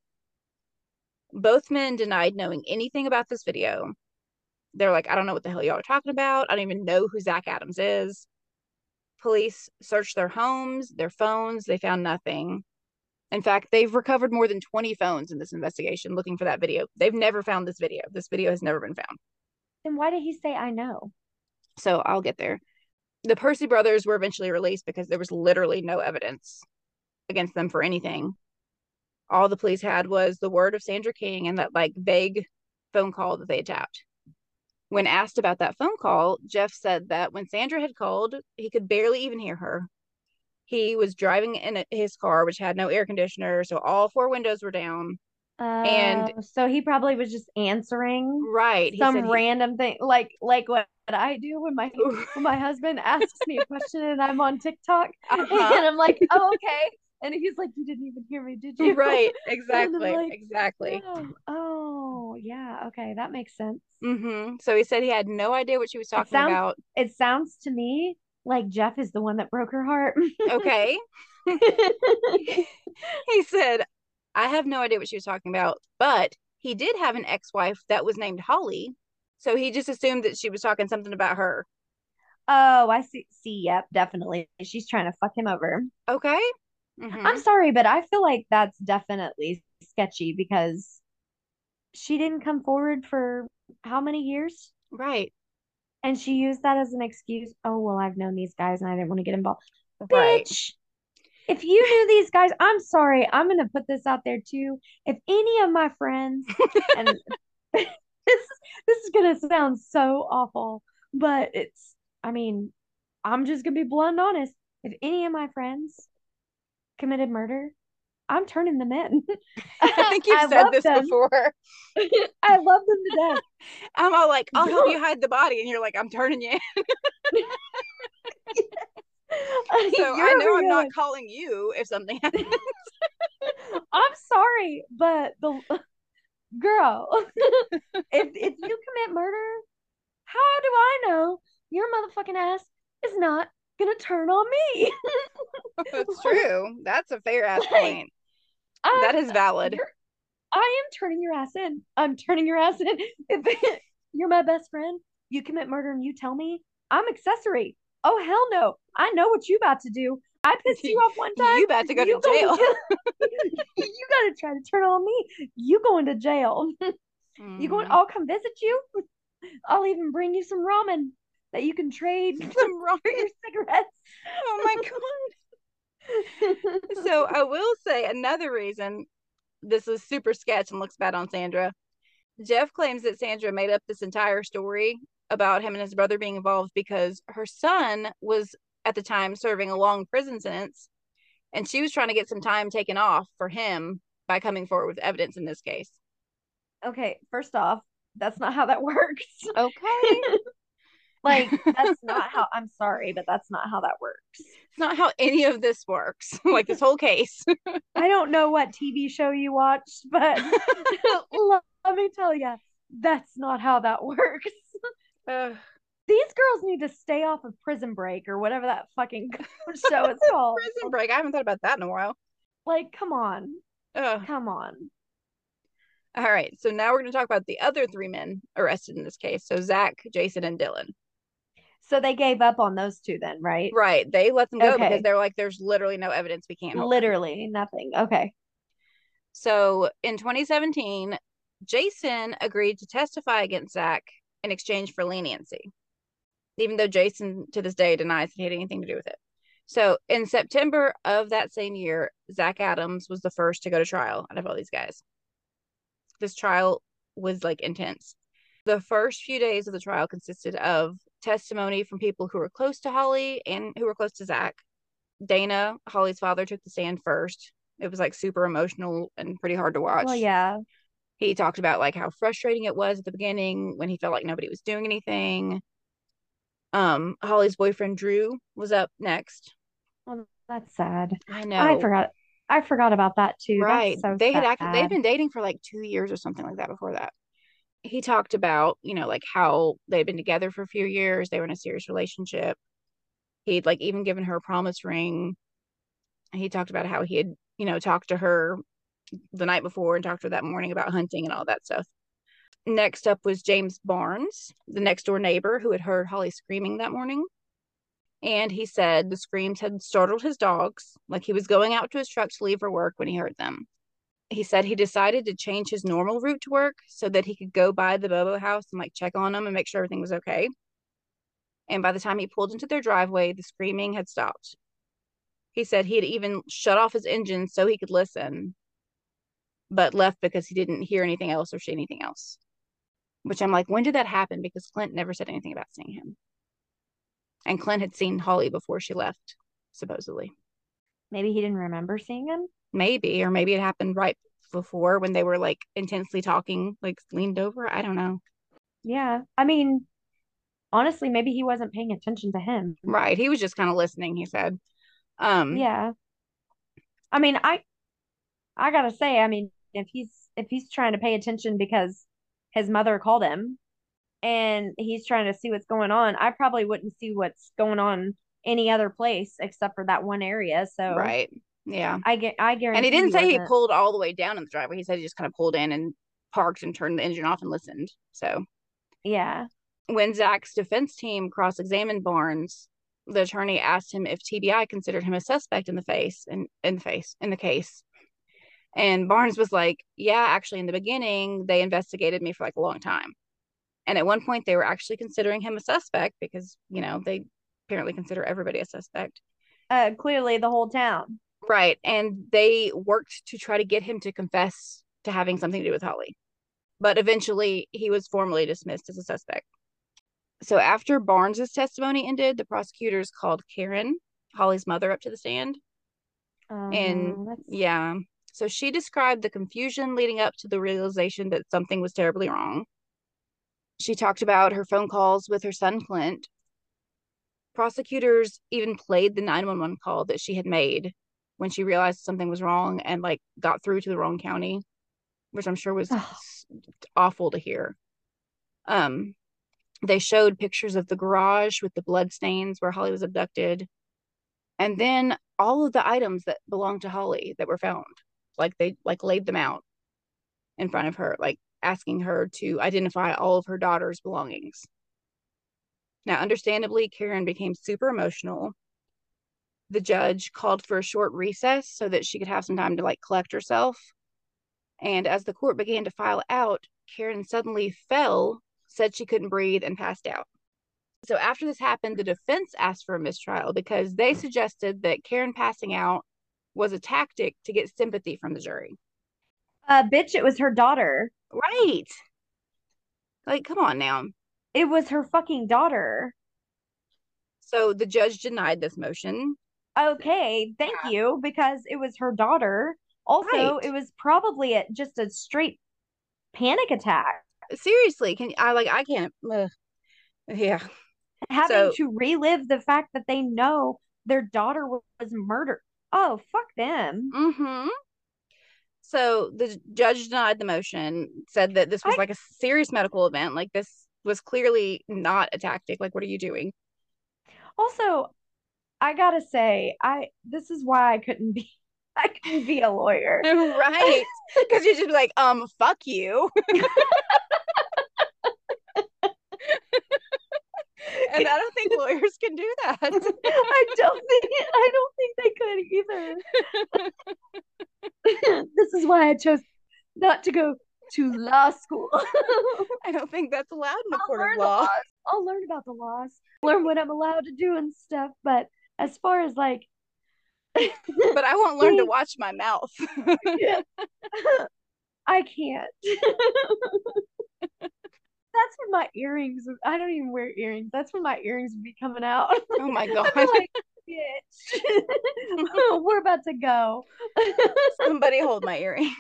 Both men denied knowing anything about this video. They're like, I don't know what the hell y'all are talking about. I don't even know who Zach Adams is. Police searched their homes, their phones. They found nothing. In fact, they've recovered more than 20 phones in this investigation looking for that video. They've never found this video. This video has never been found. Then why did he say I know? So I'll get there. The Percy brothers were eventually released because there was literally no evidence against them for anything. All the police had was the word of Sandra King and that like vague phone call that they had tapped. When asked about that phone call, Jeff said that when Sandra had called, he could barely even hear her. He was driving in his car, which had no air conditioner, so all four windows were down. And So he probably was just answering right, he said some he random thing, like what I do when my husband asks me a question and I'm on TikTok and uh-huh. I'm like, oh, okay. And he's like, you didn't even hear me, did you? Right, And I'm exactly, like, exactly. oh, yeah, okay, that makes sense. So he said he had no idea what she was It talking sounds about. it sounds to me like Jeff is the one that broke her heart. Okay. He said, I have no idea what she was talking about, but he did have an ex-wife that was named Holly. So he just assumed that she was talking something about her. Oh, I see. See, yep, definitely. She's trying to fuck him over. Okay. I'm Mm-hmm. sorry, but I feel like that's definitely sketchy because she didn't come forward for how many years? Right. And she used that as an excuse. Oh, well, I've known these guys and I didn't want to get involved. Right. Bitch, if you knew these guys, I'm sorry. I'm going to put this out there too. If any of my friends, and this is going to sound so awful, but I mean, I'm just going to be blunt and honest. If any of my friends committed murder, I'm turning them in. I think you've I said love this them. before. I love them to death. I'm all like, I'll help you Don't. hide the body. And you're like, I'm turning you in. So I You're know over I'm here not like, calling you if something happens. I'm sorry, but the girl, if you commit murder, how do I know your motherfucking ass is not gonna turn on me? That's true. That's a fair ass Like, point. I'm That is valid. you're I am turning your ass in. I'm turning your ass in. If you're my best friend, you commit murder and you tell me I'm accessory. Oh hell no. I know what you about to do. I pissed you off one time. You about to go to You gonna jail. you gotta try to turn on me. You going to jail. You going Mm-hmm. I'll come visit you. I'll even bring you some ramen that you can trade Some wrong. for your cigarettes. Oh my God. So I will say another reason this is super sketch and looks bad on Sandra. Jeff claims that Sandra made up this entire story about him and his brother being involved because her son was at the time serving a long prison sentence and she was trying to get some time taken off for him by coming forward with evidence in this case. Okay, first off, that's not how that works. Okay. Like, that's It's not how, I'm sorry, but that's not how that works. not how any of this works, like this whole case. I don't know what TV show you watched, but let me tell you, that's not how that works. uh, These girls need to stay off of Prison Break or whatever that fucking show is called. Prison Break. I haven't thought about that in a while. Like, come on. Uh, Come on. all right. So now we're going to talk about the other three men arrested in this case. So Zach, Jason, and Dylan. So they gave up on those two then, right? Right. They let them go because Okay. they're like, there's literally no evidence. We can't hold them. Literally nothing. Okay. So in 2017, Jason agreed to testify against Zach in exchange for leniency, even though Jason to this day denies that he had anything to do with it. So in September of that same year, Zach Adams was the first to go to trial out of all these guys. This trial was like intense. The first few days of the trial consisted of testimony from people who were close to Holly and who were close to Zach. Dana, Holly's father, took the stand first. It was like super emotional and pretty hard to Well, watch. yeah. He talked about like how frustrating it was at the beginning when he felt like nobody was doing anything. Holly's boyfriend Drew was up next. Well, that's sad. I I know. forgot. I forgot about that too. Right. That's so They'd sad. been dating for like 2 years or something like that before that. He talked about, like how they'd been together for a few years, they were in a serious relationship. He'd like even given her a promise ring. He talked about how he had, talked to her the night before and talked to her that morning about hunting and all that stuff. Next up was James Barnes, the next door neighbor who had heard Holly screaming that morning. And he said the screams had startled his dogs, like he was going out to his truck to leave for work when he heard them. He said he decided to change his normal route to work so that he could go by the Bobo house and like check on them and make sure everything was okay. And by the time he pulled into their driveway, the screaming had stopped. He said he had even shut off his engine so he could listen, but left because he didn't hear anything else or see anything else. Which I'm like, when did that happen? Because Clint never said anything about seeing him. And Clint had seen Holly before she left, supposedly. Maybe he didn't remember seeing him. Maybe, or maybe it happened right before when they were like intensely talking, like leaned over. I don't know. Yeah. I mean, honestly, maybe he wasn't paying attention to him. Right. He was just kind of listening, he said. Um, Yeah. I mean, I gotta say, I mean, if he's trying to pay attention because his mother called him and he's trying to see what's going on, I probably wouldn't see what's going on any other place except for that one area. So right. Yeah. I And he guarantee didn't he say he wasn't. pulled all the way down in the driveway. He said he just kind of pulled in and parked and turned the engine off and listened. So Yeah. when Zach's defense team cross-examined Barnes, the attorney asked him if TBI considered him a suspect in the case. And Barnes was like, yeah, actually, in the beginning, they investigated me for like a long time. And at one point, they were actually considering him a suspect because, they apparently consider everybody a suspect. Clearly the whole town. Right. And they worked to try to get him to confess to having something to do with Holly. But eventually, he was formally dismissed as a suspect. So after Barnes's testimony ended, the prosecutors called Karen, Holly's mother, up to the stand. Oh And no, that's yeah, so she described the confusion leading up to the realization that something was terribly wrong. She talked about her phone calls with her son, Clint. Prosecutors even played the 911 call that she had made when she realized something was wrong and like got through to the wrong county, which I'm sure was oh, awful to hear. Um, they showed pictures of the garage with the blood stains where Holly was abducted, and then all of the items that belonged to Holly that were found. Like they like laid them out in front of her, like asking her to identify all of her daughter's belongings. Now, understandably, Karen became super emotional. The judge called for a short recess so that she could have some time to like collect herself. And as the court began to file out, Karen suddenly fell, said she couldn't breathe, and passed out. So after this happened, the defense asked for a mistrial because they suggested that Karen passing out was a tactic to get sympathy from the jury. bitch, it was her daughter. Right. Like, come on now. It was her fucking daughter. So the judge denied this motion. Okay, thank you, because it was her daughter. Also, Right. it was probably just a straight panic attack. Seriously, I can't. Yeah. Having So, to relive the fact that they know their daughter was murdered. Oh, fuck them. mm-hmm. So the judge denied the motion, said that this was I like a serious medical event. Like this was clearly not a tactic. Like, what are you doing? also, I gotta say, I this is why I couldn't be a lawyer. Right. Because you just be like, fuck you. And I don't think lawyers can do that. I don't think they could either. This is why I chose not to go to law school. I don't think that's allowed in a I'll court of learn the law. laws. I'll learn about the laws, learn what I'm allowed to do and stuff. But as far as like, But I won't learn to watch my mouth. yeah, I can't. That's when my earrings. I don't even wear earrings. That's when my earrings would be coming out. Oh my I'd God. be like, bitch, we're about to go. Somebody hold my earrings.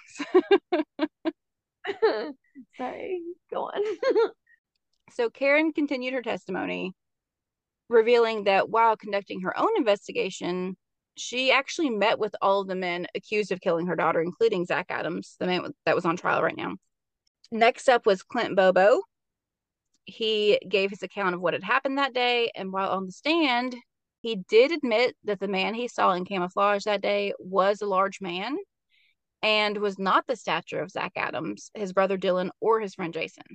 Sorry, go on. So Karen continued her testimony, revealing that while conducting her own investigation, she actually met with all of the men accused of killing her daughter, including Zach Adams, the man that was on trial right now. Next up was Clint Bobo. He gave his account of what had happened that day, and while on the stand, he did admit that the man he saw in camouflage that day was a large man and was not the stature of Zach Adams, his brother Dylan, or his friend Jason.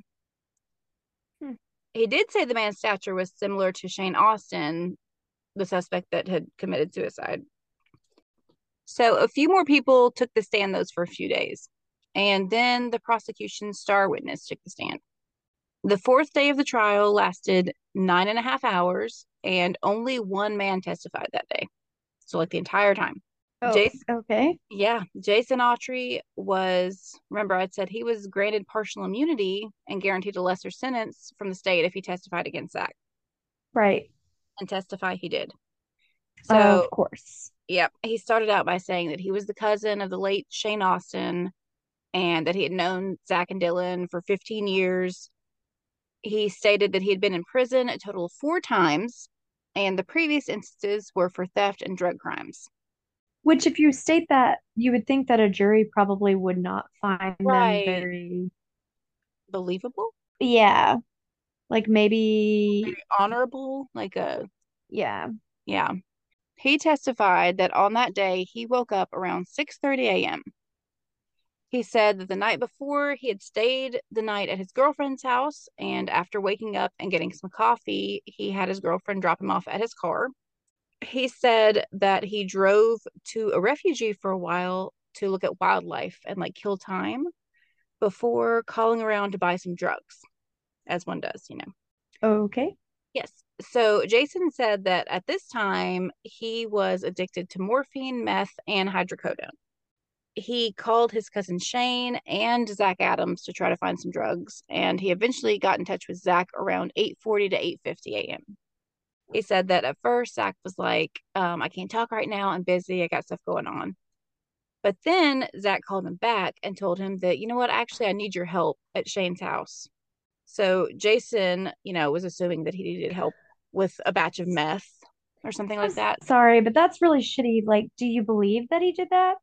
He did say the man's stature was similar to Shane Austin, the suspect that had committed suicide. So a few more people took the stand those for a few days. And then the prosecution's star witness took the stand. The fourth day of the trial lasted 9.5 hours, and only one man testified that day. So, like the entire time. Oh, Jason, okay. yeah, Jason Autry was, remember, I said he was granted partial immunity and guaranteed a lesser sentence from the state if he testified against Zach. Right. And testify he did. Of So, course. yep, he started out by saying that he was the cousin of the late Shane Austin and that he had known Zach and Dylan for 15 years. He stated that he had been in prison a total of 4 times, and the previous instances were for theft and drug crimes. Which, if you state that, you would think that a jury probably would not find them Right. very, Believable? yeah, like maybe, Very honorable? Like a, yeah. yeah. He testified that on that day he woke up around 6:30 a.m. He said that the night before he had stayed the night at his girlfriend's house, and after waking up and getting some coffee, he had his girlfriend drop him off at his car. He said that he drove to a refugee for a while to look at wildlife and like kill time before calling around to buy some drugs, as one does. Okay. Yes. So Jason said that at this time he was addicted to morphine, meth, and hydrocodone. He called his cousin Shane and Zach Adams to try to find some drugs, and he eventually got in touch with Zach around 8:40 to 8:50 a.m. He said that at first Zach was like, I can't talk right now. I'm busy. I got stuff going on. But then Zach called him back and told him that, you know what, actually, I need your help at Shane's house. So Jason, was assuming that he needed help with a batch of meth or something I'm like that. sorry, but that's really shitty. Like, do you believe that he did that?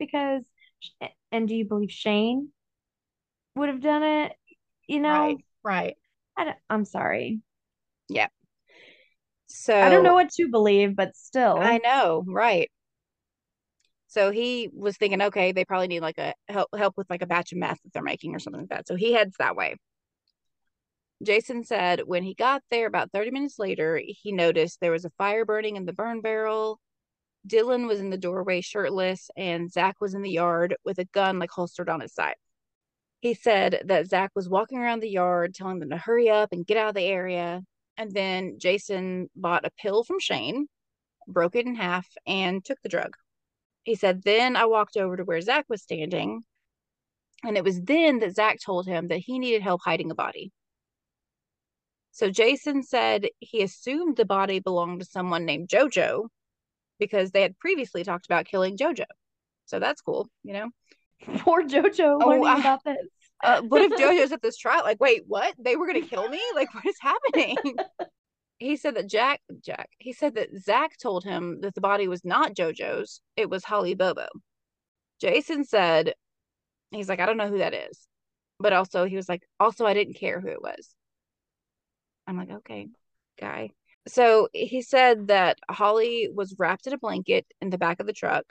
And do you believe Shane would have done it? You Right, know, right. I'm sorry. Yeah. I don't know So what to believe, but I still. know, right. So he was thinking, okay, they probably need like a help with like a batch of meth that they're making or something like that. So he heads that way. Jason said when he got there about 30 minutes later, he noticed there was a fire burning in the burn barrel. Dylan was in the doorway shirtless, and Zach was in the yard with a gun like holstered on his side. He said that Zach was walking around the yard telling them to hurry up and get out of the area. And then Jason bought a pill from Shane, broke it in half, and took the drug. He said, then I walked over to where Zach was standing, and it was then that Zach told him that he needed help hiding a body. So Jason said he assumed the body belonged to someone named JoJo because they had previously talked about killing JoJo. So that's cool. Poor JoJo Oh, learning about this. what if JoJo's at this trial? Like, wait, what? They were going to kill me? Like, what is happening? He said that he said that Zach told him that the body was not JoJo's, it was Holly Bobo. Jason said, he's like, I don't know who that is. But also, he was like, also, I didn't care who it was. I'm like, okay, guy. So he said that Holly was wrapped in a blanket in the back of the truck.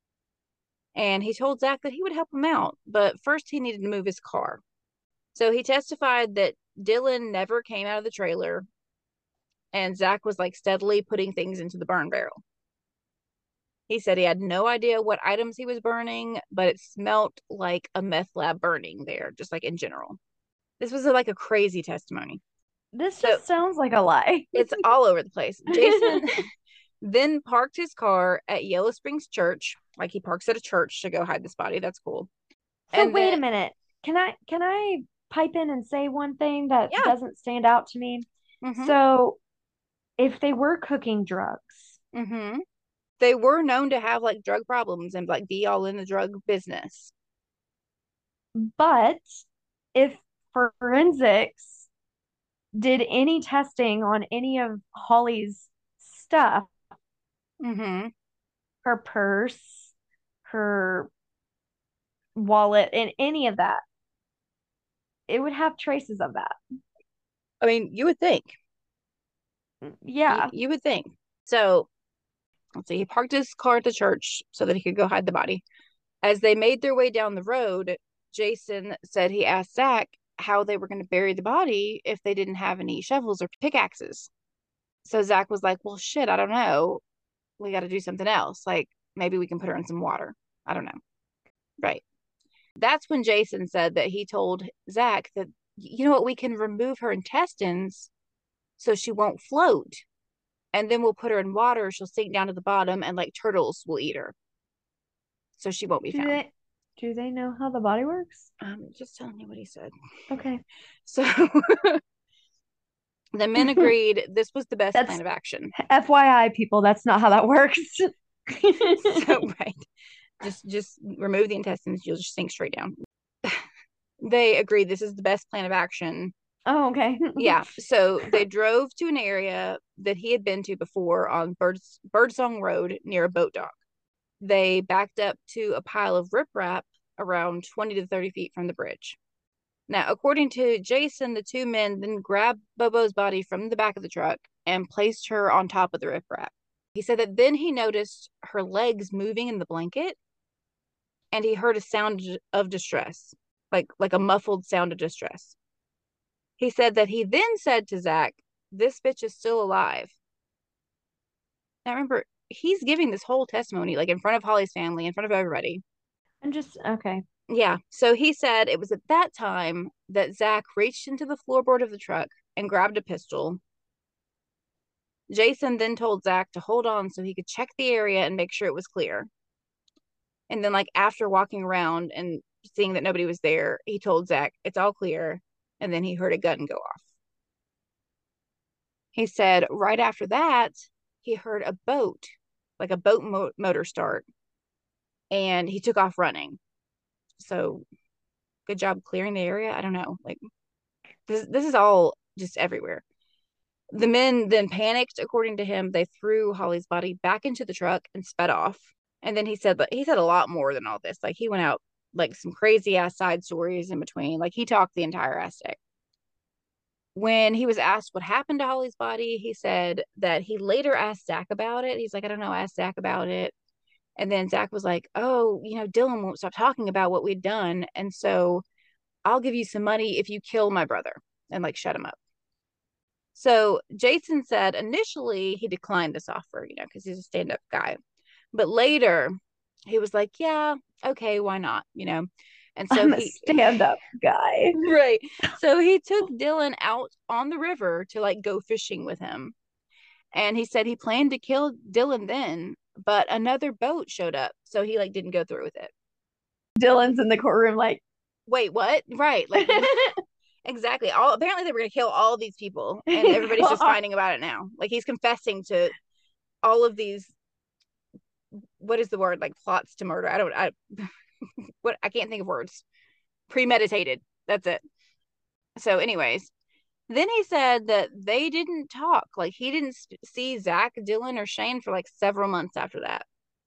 And he told Zach that he would help him out. But first, he needed to move his car. So he testified that Dylan never came out of the trailer. And Zach was like steadily putting things into the burn barrel. He said he had no idea what items he was burning, but it smelt like a meth lab burning there, just like in general. This was like a crazy testimony. This So just sounds like a lie. it's all over the place. Jason then parked his car at Yellow Springs Church, like he parks at a church to go hide this body. That's cool. So And wait then, a minute. Can I pipe in and say one thing that yeah, doesn't stand out to me? mm-hmm, So if they were cooking drugs, mm-hmm. They were known to have like drug problems and like be all in the drug business. but if forensics did any testing on any of Holly's stuff, Mm-hmm. her purse, her wallet, and any of that, it would have traces of that. I mean, you would think. Yeah. You would think. So let's see. He parked his car at the church so that he could go hide the body. As they made their way down the road, Jason said he asked Zach how they were going to bury the body if they didn't have any shovels or pickaxes. So Zach was like, well, shit, I don't know. We got to do something else. Like maybe we can put her in some water. I don't know. Right. That's when Jason said that he told Zach that you know what, we can remove her intestines so she won't float. And then we'll put her in water. She'll sink down to the bottom and like turtles will eat her. So she won't be Do found. they know how the body works? I'm just telling you what he said. Okay. So the men agreed this was the best plan That's of action. FYI, people. That's not how that works. So right. Just remove the intestines, you'll just sink straight down. They agreed this is the best plan of action. Oh, okay. Yeah. So they drove to an area that he had been to before on Birdsong Road near a boat dock. They backed up to a pile of riprap around 20 to 30 feet from the bridge. Now, according to Jason, the two men then grabbed Bobo's body from the back of the truck and placed her on top of the riprap. He said that then he noticed her legs moving in the blanket and he heard a sound of distress, like a muffled sound of distress. He said that he then said to Zach, "This bitch is still alive." Now remember, he's giving this whole testimony like in front of Holly's family, in front of everybody. I'm just okay. Yeah. So he said it was at that time that Zach reached into the floorboard of the truck and grabbed a pistol. Jason then told Zach to hold on so he could check the area and make sure it was clear. And then, like, after walking around and seeing that nobody was there, he told Zach, "It's all clear." And then he heard a gun go off. He said right after that, he heard a boat, like a boat motor start, and he took off running. So good job clearing the area. I don't know. Like, this is all just everywhere. The men then panicked. According to him, they threw Holly's body back into the truck and sped off. And then he said a lot more than all this. Like he went out like some crazy ass side stories in between. Like he talked the entire ass day. When he was asked what happened to Holly's body, he said that he later asked Zach about it. He's like, "I don't know, ask Zach about it." And then Zach was like, "Oh, you know, Dylan won't stop talking about what we'd done. And so I'll give you some money if you kill my brother," and like shut him up. So Jason said initially he declined this offer, you know, because he's a stand up guy. But later he was like, "Yeah, okay, why not?" You know. And so I'm a he, stand-up guy. right. So he took Dylan out on the river to like go fishing with him. And he said he planned to kill Dylan then, but another boat showed up. So he like didn't go through with it. Dylan's in the courtroom, like, Wait, what? Right. Like exactly. All apparently they were gonna kill all these people and everybody's just God. finding about it now. Like he's confessing to all of these, what is the word? Like plots to murder. I what, I can't think of words. Premeditated. That's it. So, anyways, then he said that they didn't talk. Like he didn't see Zach, Dylan, or Shane for like several months after that.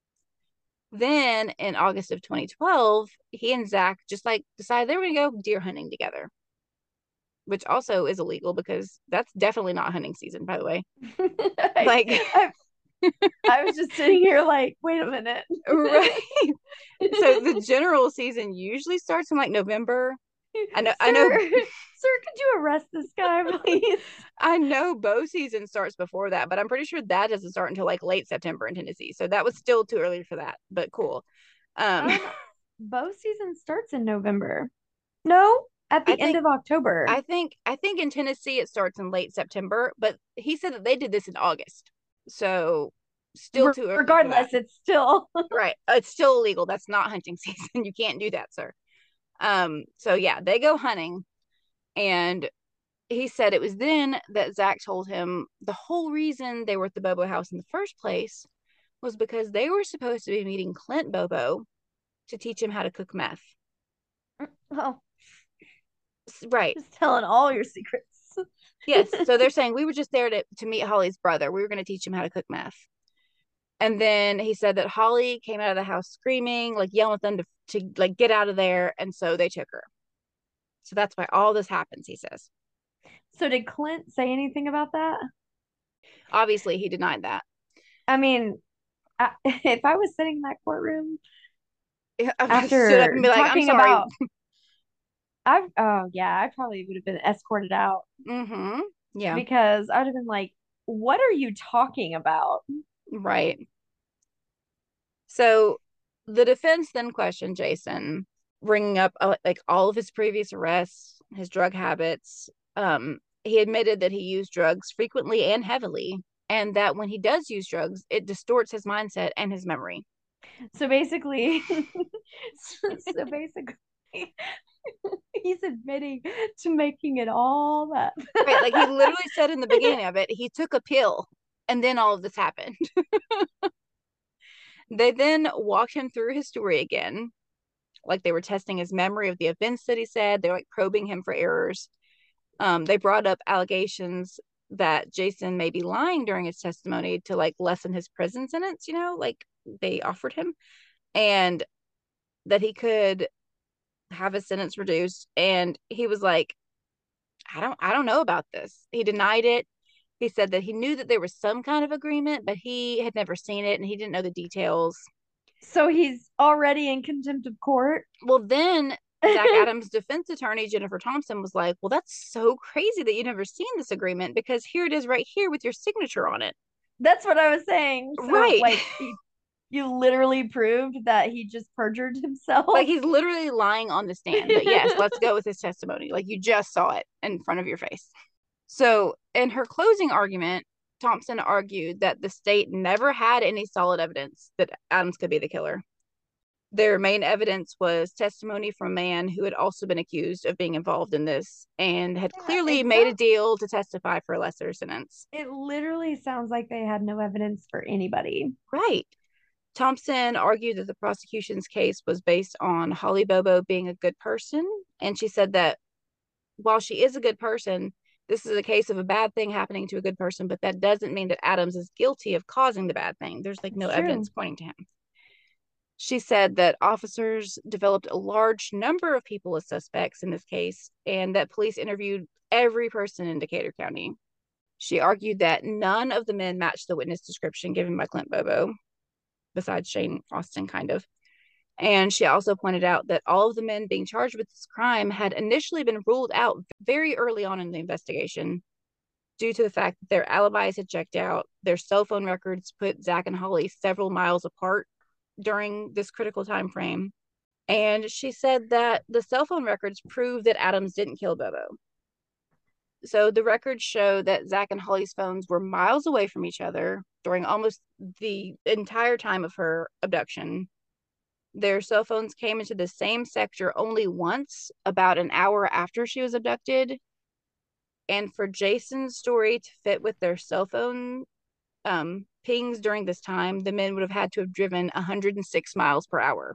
Then in August of 2012, he and Zach just like decided they were gonna go deer hunting together, which also is illegal because that's definitely not hunting season, by the way. I, Like, I, I was just sitting here like, wait a minute. right. So the general season usually starts in like November. I know, Sir, sir, could you arrest this guy, please? I know bow season starts before that, but I'm pretty sure that doesn't start until like late September in Tennessee. So that was still too early for that, but cool. Um, Um, Bow season starts in November. No, at I the end think of October. I think in Tennessee it starts in late September, but he said that they did this in August. So still too early for that. Regardless, it's still Right. It's still illegal. That's not hunting season. You can't do that, sir. So yeah, they go hunting and he said it was then that Zach told him the whole reason they were at the Bobo house in the first place was because they were supposed to be meeting Clint Bobo to teach him how to cook meth. oh, Right. just telling all your secrets. Yes. So they're saying we were just there to meet Holly's brother. We were going to teach him how to cook meth. And then he said that Holly came out of the house screaming, like yelling at them to like get out of there. And so they took her. So that's why all this happens, he says. So did Clint say anything about that? Obviously, he denied that. I mean, if I was sitting in that courtroom I would have stood up and after be like, "I'm talking sorry." about, I oh yeah, I probably would have been escorted out Mm-hmm. Yeah. because I would have been like, "What are you talking about?" Right. So the defense then questioned Jason bringing up like all of his previous arrests, his drug habits. He admitted that he used drugs frequently and heavily, and that when he does use drugs, it distorts his mindset and his memory. So basically, so basically, he's admitting to making it all up. Right, like he literally said in the beginning of it, he took a pill, and then all of this happened. They then walked him through his story again, like they were testing his memory of the events that he said. They're like probing him for errors. They brought up allegations that Jason may be lying during his testimony to like lessen his prison sentence, like they offered him, and that he could have his sentence reduced. And he was like, I don't know about this. He denied it. He said that he knew that there was some kind of agreement, but he had never seen it and he didn't know the details. So he's already in contempt of court. Well, then Zach Adams' defense attorney, Jennifer Thompson, was like, well, that's so crazy that you've never seen this agreement because here it is right here with your signature on it. That's what I was saying. So, right. Like, you literally proved that he just perjured himself. Like, he's literally lying on the stand. But yes, let's go with his testimony. Like, you just saw it in front of your face. So, in her closing argument, Thompson argued that the state never had any solid evidence that Adams could be the killer. Their main evidence was testimony from a man who had also been accused of being involved in this and had clearly made a deal to testify for a lesser sentence. It literally sounds like they had no evidence for anybody. Right. Thompson argued that the prosecution's case was based on Holly Bobo being a good person, and she said that while she is a good person, this is a case of a bad thing happening to a good person, but that doesn't mean that Adams is guilty of causing the bad thing. There's like no evidence pointing to him. She said that officers developed a large number of people as suspects in this case and that police interviewed every person in Decatur County. She argued that none of the men matched the witness description given by Clint Bobo, besides Shane Austin, kind of. And she also pointed out that all of the men being charged with this crime had initially been ruled out very early on in the investigation due to the fact that their alibis had checked out, their cell phone records put Zach and Holly several miles apart during this critical time frame. And she said that the cell phone records prove that Adams didn't kill Bobo. So the records show that Zach and Holly's phones were miles away from each other during almost the entire time of her abduction. Their cell phones came into the same sector only once, about an hour after she was abducted. And for Jason's story to fit with their cell phone pings during this time, the men would have had to have driven 106 miles per hour.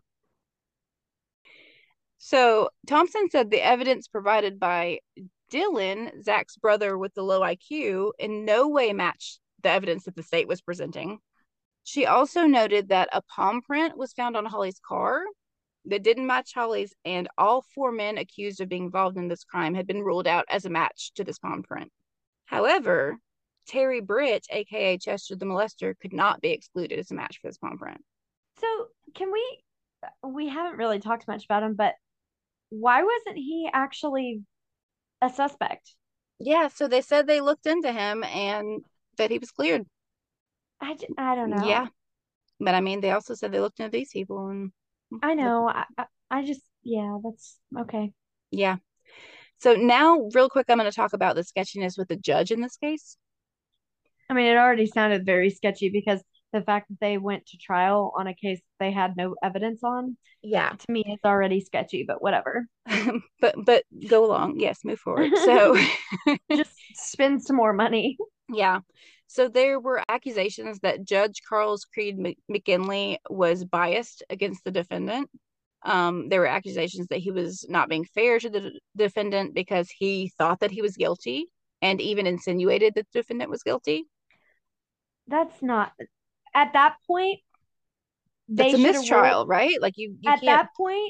So Thompson said the evidence provided by Dylan, Zach's brother with the low IQ, in no way matched the evidence that the state was presenting. She also noted that a palm print was found on Holly's car that didn't match Holly's, and all 4 men accused of being involved in this crime had been ruled out as a match to this palm print. However, Terry Britt, aka Chester the Molester, could not be excluded as a match for this palm print. So can we haven't really talked much about him, but why wasn't he actually a suspect? Yeah, so they said they looked into him and that he was cleared. I don't know. Yeah. But I mean, they also said they looked into these people and I know. I just, yeah, that's okay. Yeah. So now, real quick, I'm going to talk about the sketchiness with the judge in this case. I mean, it already sounded very sketchy because the fact that they went to trial on a case they had no evidence on, yeah, to me, it's already sketchy, but whatever. but go along. Yes, move forward. So just spend some more money. Yeah. So there were accusations that Judge Carlos Creed McGinley was biased against the defendant. There were accusations that he was not being fair to the defendant because he thought that he was guilty and even insinuated that the defendant was guilty. That's not, at that point, that's a mistrial, right? Like you at that point,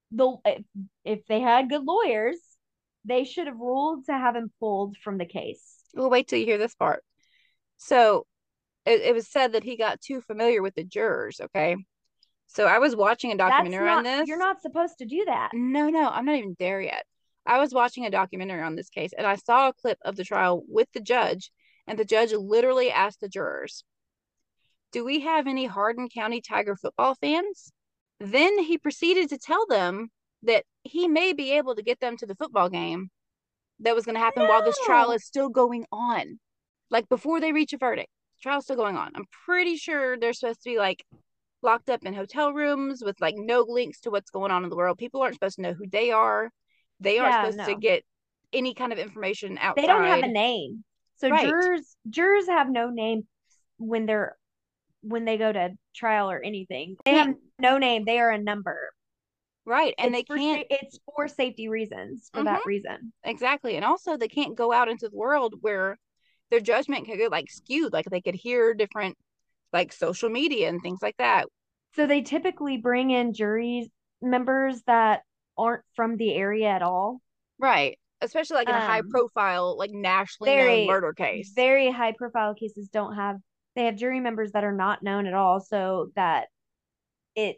if they had good lawyers, they should have ruled to have him pulled from the case. We'll wait till you hear this part. So it was said that he got too familiar with the jurors, okay? So I was watching a documentary on this. You're not supposed to do that. No, I'm not even there yet. I was watching a documentary on this case and I saw a clip of the trial with the judge, and the judge literally asked the jurors, "Do we have any Hardin County Tiger football fans?" Then he proceeded to tell them that he may be able to get them to the football game that was going to happen while this trial No. is still going on. Like before they reach a verdict, the trial's still going on. I'm pretty sure they're supposed to be like locked up in hotel rooms with like no links to what's going on in the world. People aren't supposed to know who they are. They aren't Yeah, supposed to no. get any kind of information They don't have a outside. name. So Right. jurors have no name when they go to trial or anything. They have Can't no name. They are a number. right. And they can't It's for safety reasons for mm-hmm, that reason. exactly. And also they can't go out into the world where their judgment could get like skewed. Like they could hear different like social media and things like that. So they typically bring in jury members that aren't from the area at all. Right. Especially like in a high Um, profile, like nationally known very, murder case. very high profile cases don't have, they have jury members that are not known at all, so that it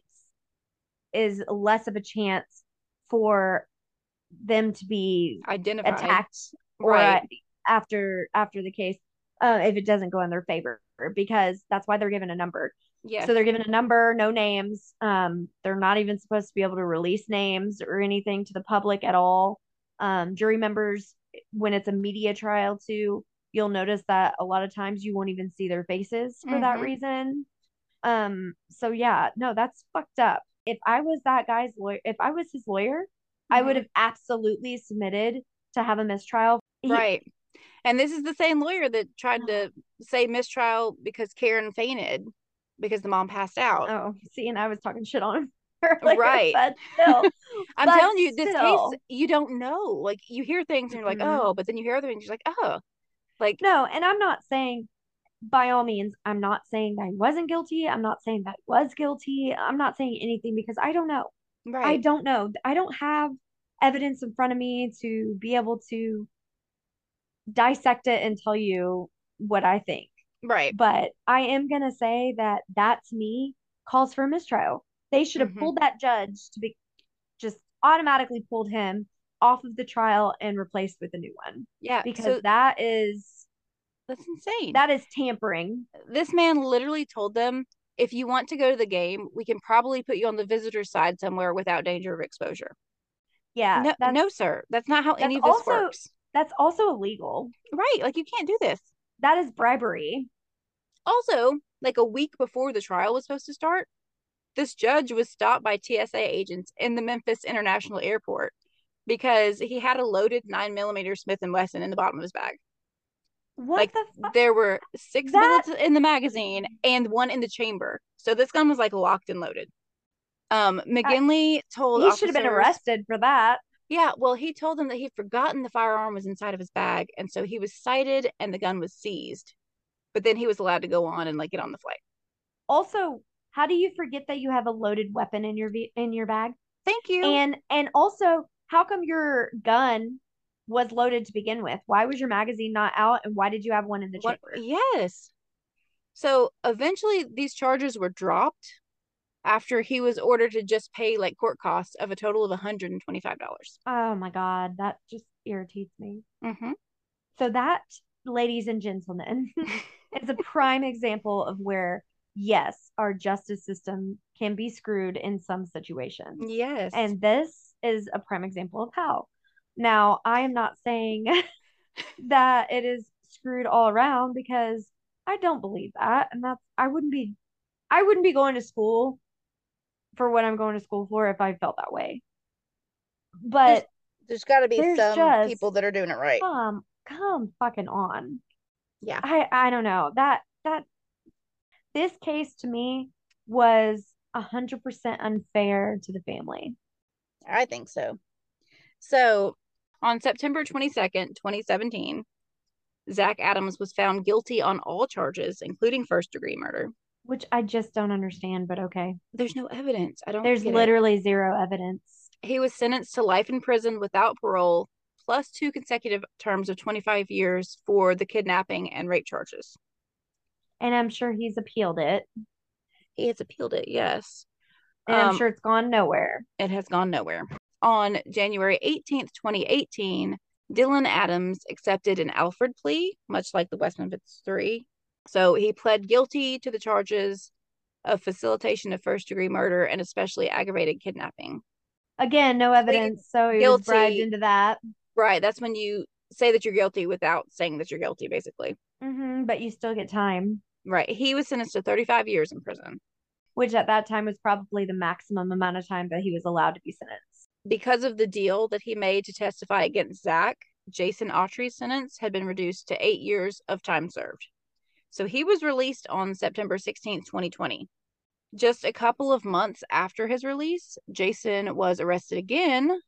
is less of a chance for them to be Identified. attacked or Right. after the case, if it doesn't go in their favor, because that's why they're given a number. Yes. So they're given a number, no names. They're not even supposed to be able to release names or anything to the public at all. Jury members, when it's a media trial too, you'll notice that a lot of times you won't even see their faces for that Mm-hmm. reason. So yeah, no, that's fucked up. If I was that guy's lawyer, if I was his lawyer, I would Mm-hmm. have absolutely submitted to have a mistrial. Right. And this is the same lawyer that tried to say mistrial because Karen fainted because the mom passed out. Oh, see, and I was talking shit on him earlier, Right. but still, I'm but telling you, this case, still. you don't know. Like you hear things and you're like, Mm-mm. oh, but then you hear other things, you're like, oh, like, No, and I'm not saying, by all means, I'm not saying that he wasn't guilty. I'm not saying that he was guilty. I'm not saying anything because I don't know. I right, don't know. I don't have evidence in front of me to be able to dissect it and tell you what I think. right. But I am going to say that that to me calls for a mistrial. They should have Mm-hmm. pulled that judge to be just automatically pulled him off of the trial and replaced with a new one Yeah. because So that's insane. that is tampering. This man literally told them, if you want to go to the game, we can probably put you on the visitor side somewhere without danger of exposure. Yeah, No, no, sir. That's not how that's any of this also works. that's also illegal. Right. Like you can't do this. That is bribery. Also, like a week before the trial was supposed to start, this judge was stopped by TSA agents in the Memphis International Airport because he had a loaded 9mm Smith and Wesson in the bottom of his bag. What Like the fuck? there were six That bullets in the magazine and one in the chamber. So this gun was like locked and loaded. I, McGinley told he should have been officers, arrested for that. yeah, well, he told them that he'd forgotten the firearm was inside of his bag, and so he was cited and the gun was seized. But then he was allowed to go on and like get on the flight. Also, how do you forget that you have a loaded weapon in your bag? Thank you. And also, how come your gun was loaded to begin with? Why was your magazine not out and why did you have one in the What? chamber? Yes. So eventually, these charges were dropped after he was ordered to just pay like court costs of a total of $125. Oh my God, that just irritates me. Mm-hmm. So that, ladies and gentlemen, is a prime example of where, yes, our justice system can be screwed in some situations. Yes. And this is a prime example of how. Now, I am not saying that it is screwed all around because I don't believe that. And that's I wouldn't be going to school for what I'm going to school for if I felt that way. There's But there's got to be there's some just people that are doing it right. come fucking on. Yeah, I don't know. That this case to me was 100% unfair to the family. I think so. So, on September 22nd, 2017, Zach Adams was found guilty on all charges, including first-degree murder. Which I just don't understand, but okay. There's no evidence. I don't There's get it. literally zero evidence. He was sentenced to life in prison without parole, plus 2 consecutive terms of 25 years for the kidnapping and rape charges. And I'm sure he's appealed it. He has appealed it, yes. And I'm sure it's gone nowhere. It has gone nowhere. On January 18th, 2018, Dylan Adams accepted an Alford plea, much like the West Memphis Three. So he pled guilty to the charges of facilitation of first-degree murder and especially aggravated kidnapping. Again, no Plead evidence, so he was bribed guilty. into that. Right. That's when you say that you're guilty without saying that you're guilty, basically. But you still get time, Right. He was sentenced to 35 years in prison. which at that time was probably the maximum amount of time that he was allowed to be sentenced. Because of the deal that he made to testify against Zach, Jason Autry's sentence had been reduced to 8 years of time served. So he was released on September 16th, 2020. Just a couple of months after his release, Jason was arrested again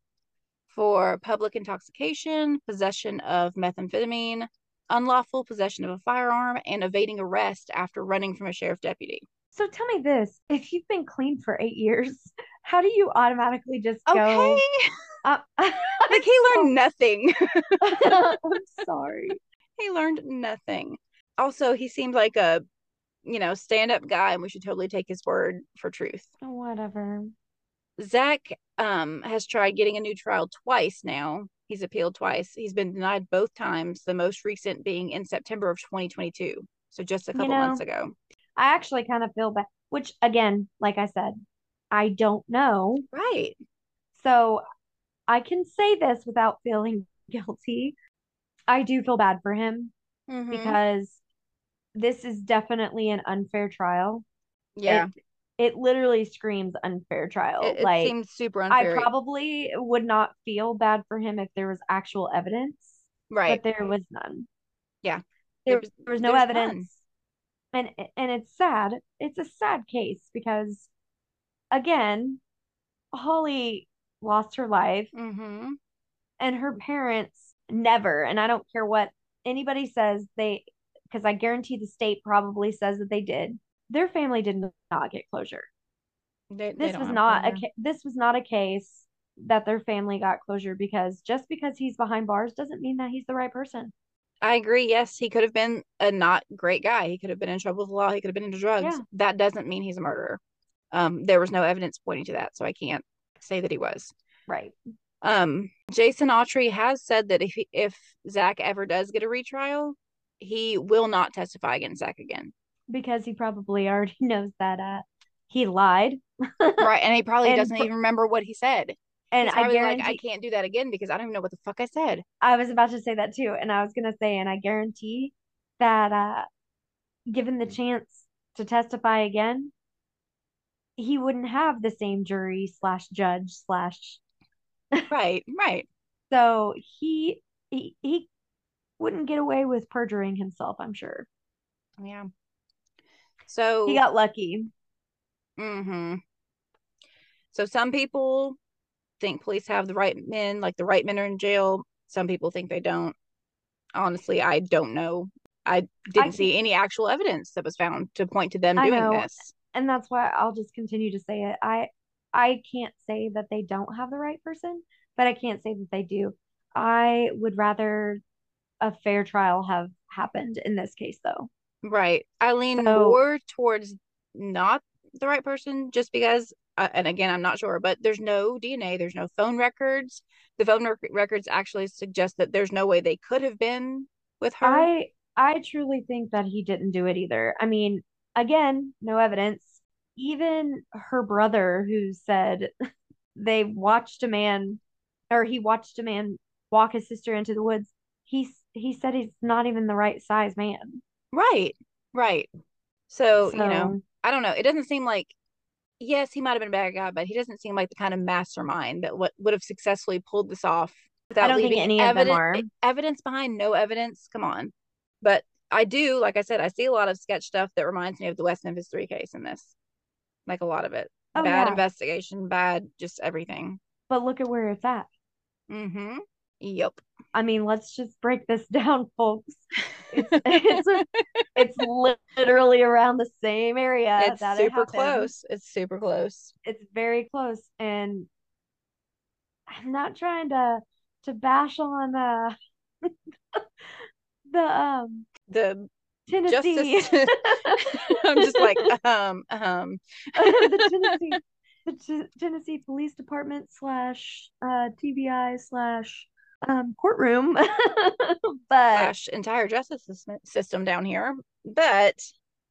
for public intoxication, possession of methamphetamine, unlawful possession of a firearm, and evading arrest after running from a sheriff deputy. So tell me this, if you've been clean for 8 years, how do you automatically just go, Okay. I'm Like he so learned nothing. I'm sorry. He learned nothing. Also, he seemed like a, stand-up guy, and we should totally take his word for truth. Whatever. Zach has tried getting a new trial twice now. He's appealed twice. He's been denied both times, the most recent being in September of 2022. So just a You couple months know, ago. I actually kind of feel bad, which again, like I said, I don't know. Right. So I can say this without feeling guilty. I do feel bad for him Mm-hmm. because this is definitely an unfair trial. Yeah. It it literally screams unfair trial. It Like seems super I unfair. probably would not feel bad for him if there was actual evidence, Right. but there was none. Yeah. There was no There's none. evidence. And it's sad. It's a sad case because again, Holly lost her life Mm-hmm. and her parents never, and I don't care what anybody says, because I guarantee the state probably says that they did. Their family did not get closure. They don't have closure. This was not a case that their family got closure because just because he's behind bars doesn't mean that he's the right person. I agree. Yes, he could have been a not great guy. He could have been in trouble with the law. He could have been into drugs. Yeah, That doesn't mean he's a murderer. There was no evidence pointing to that, so I can't say that he was. right. Jason Autry has said that if Zach ever does get a retrial, he will not testify against Zach again. Because he probably already knows that he lied. Right, and he probably and doesn't even remember what he said. and He's I probably like, I guarantee can't do that again because I don't even know what the fuck I said. I was about to say that too, and I was gonna say, and I guarantee that given the chance to testify again, he wouldn't have the same jury slash judge slash. Right, right. So he wouldn't get away with perjuring himself, I'm sure. Yeah. He So, got lucky. mm-hmm. So some people think police have the right men, like the right men are in jail. Some people think they don't. Honestly, I don't know. I I didn't can't see any actual evidence that was found to point to them I doing know, this. and that's why I'll just continue to say it. I can't say that they don't have the right person, but I can't say that they do. I would rather a fair trial have happened in this case though. Right. I lean So more towards not the right person just because, and again, I'm not sure, but there's no DNA, there's no phone records. The records actually suggest that there's no way they could have been with her. I truly think that he didn't do it either. I mean, again, no evidence. Even her brother who said they watched a man or he watched a man walk his sister into the woods. He said he's not even the right size man. Right. Right. So, So I don't know. It doesn't seem like, yes, he might have been a bad guy, but he doesn't seem like the kind of mastermind that would have successfully pulled this off I without don't think leaving any of them are. evidence behind. No evidence. Come on. But I do, like I said, I see a lot of sketch stuff that reminds me of the West Memphis 3 case in this. Like a lot of it. Oh Bad yeah, investigation, bad just everything. but look at where it's at. Mm-hmm. Yep. I mean, let's just break this down, folks. It's literally around the same area It's that it super happened. close. It's super close. It's very close, and I'm not trying to bash on the The Tennessee justice. I'm just like, the Tennessee Police Department slash TBI slash courtroom, but slash entire justice system down here. But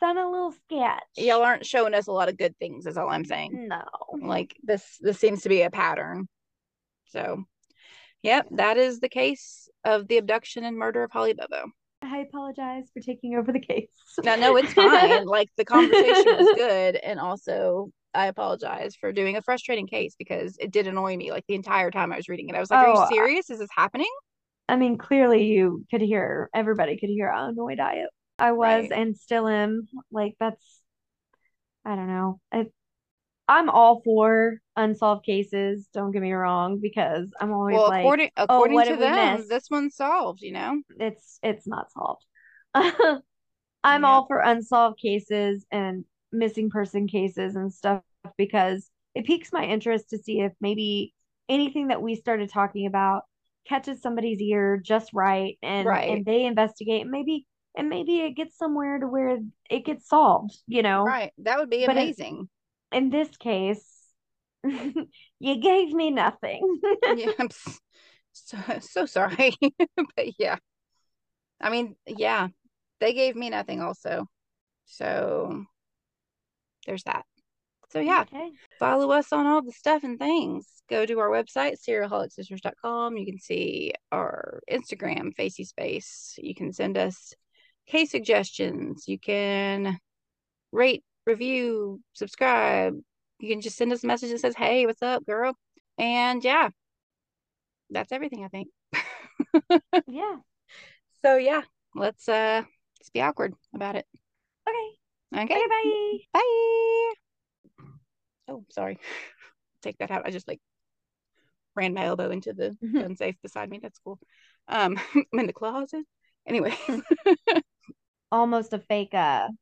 done a little sketch. Y'all aren't showing us a lot of good things, is all I'm saying. No. Like this seems to be a pattern. So, yep, that is the case of the abduction and murder of Holly Bobo. I apologize for taking over the case. No, it's fine. Like the conversation was good, and also I apologize for doing a frustrating case because it did annoy me like the entire time I was reading it. I was like, "Are you serious? Is this happening?" I mean, clearly you could hear, everybody could hear how annoyed I was Right. and still am. Like I don't know. I'm all for unsolved cases, don't get me wrong, because I'm always Well, like, oh, according what to did we them, miss? this one's solved. You know. It's not solved. I'm Yep. all for unsolved cases and missing person cases and stuff because it piques my interest to see if maybe anything that we started talking about catches somebody's ear just right Right. and they investigate and maybe it gets somewhere to where it gets solved, you know. Right. That would be But amazing. in this case, you gave me nothing. Yeah. I'm so sorry, but yeah. I mean, yeah, they gave me nothing also. So there's that. So yeah, Okay. follow us on all the stuff and things. Go to our website, serialholicsisters.com. You can see our Instagram, Facey Space. You can send us case suggestions. You can rate, review, subscribe. You can just send us a message that says, "Hey, what's up, girl?" And yeah, that's everything, I think. Yeah. So yeah, let's be awkward about it. Okay. Okay. Okay, bye. Bye. Oh, sorry. Take that out. I just like ran my elbow into the gun safe beside me. That's cool. I'm in the closet. Anyway. Almost a fake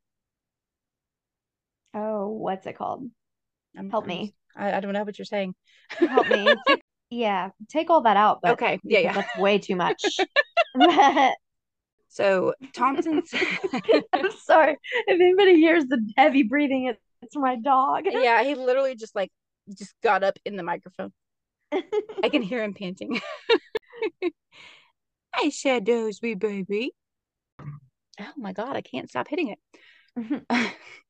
oh, what's it called? Help me. I don't know what you're saying. Help me. Yeah, take all that out, but Okay. Yeah, because yeah. that's way too much. I'm So Thompson's sorry. If anybody hears the heavy breathing, it's my dog. yeah, he literally just got up in the microphone. I can hear him panting. Hey, Shadows, wee baby. Oh my god, I can't stop hitting it.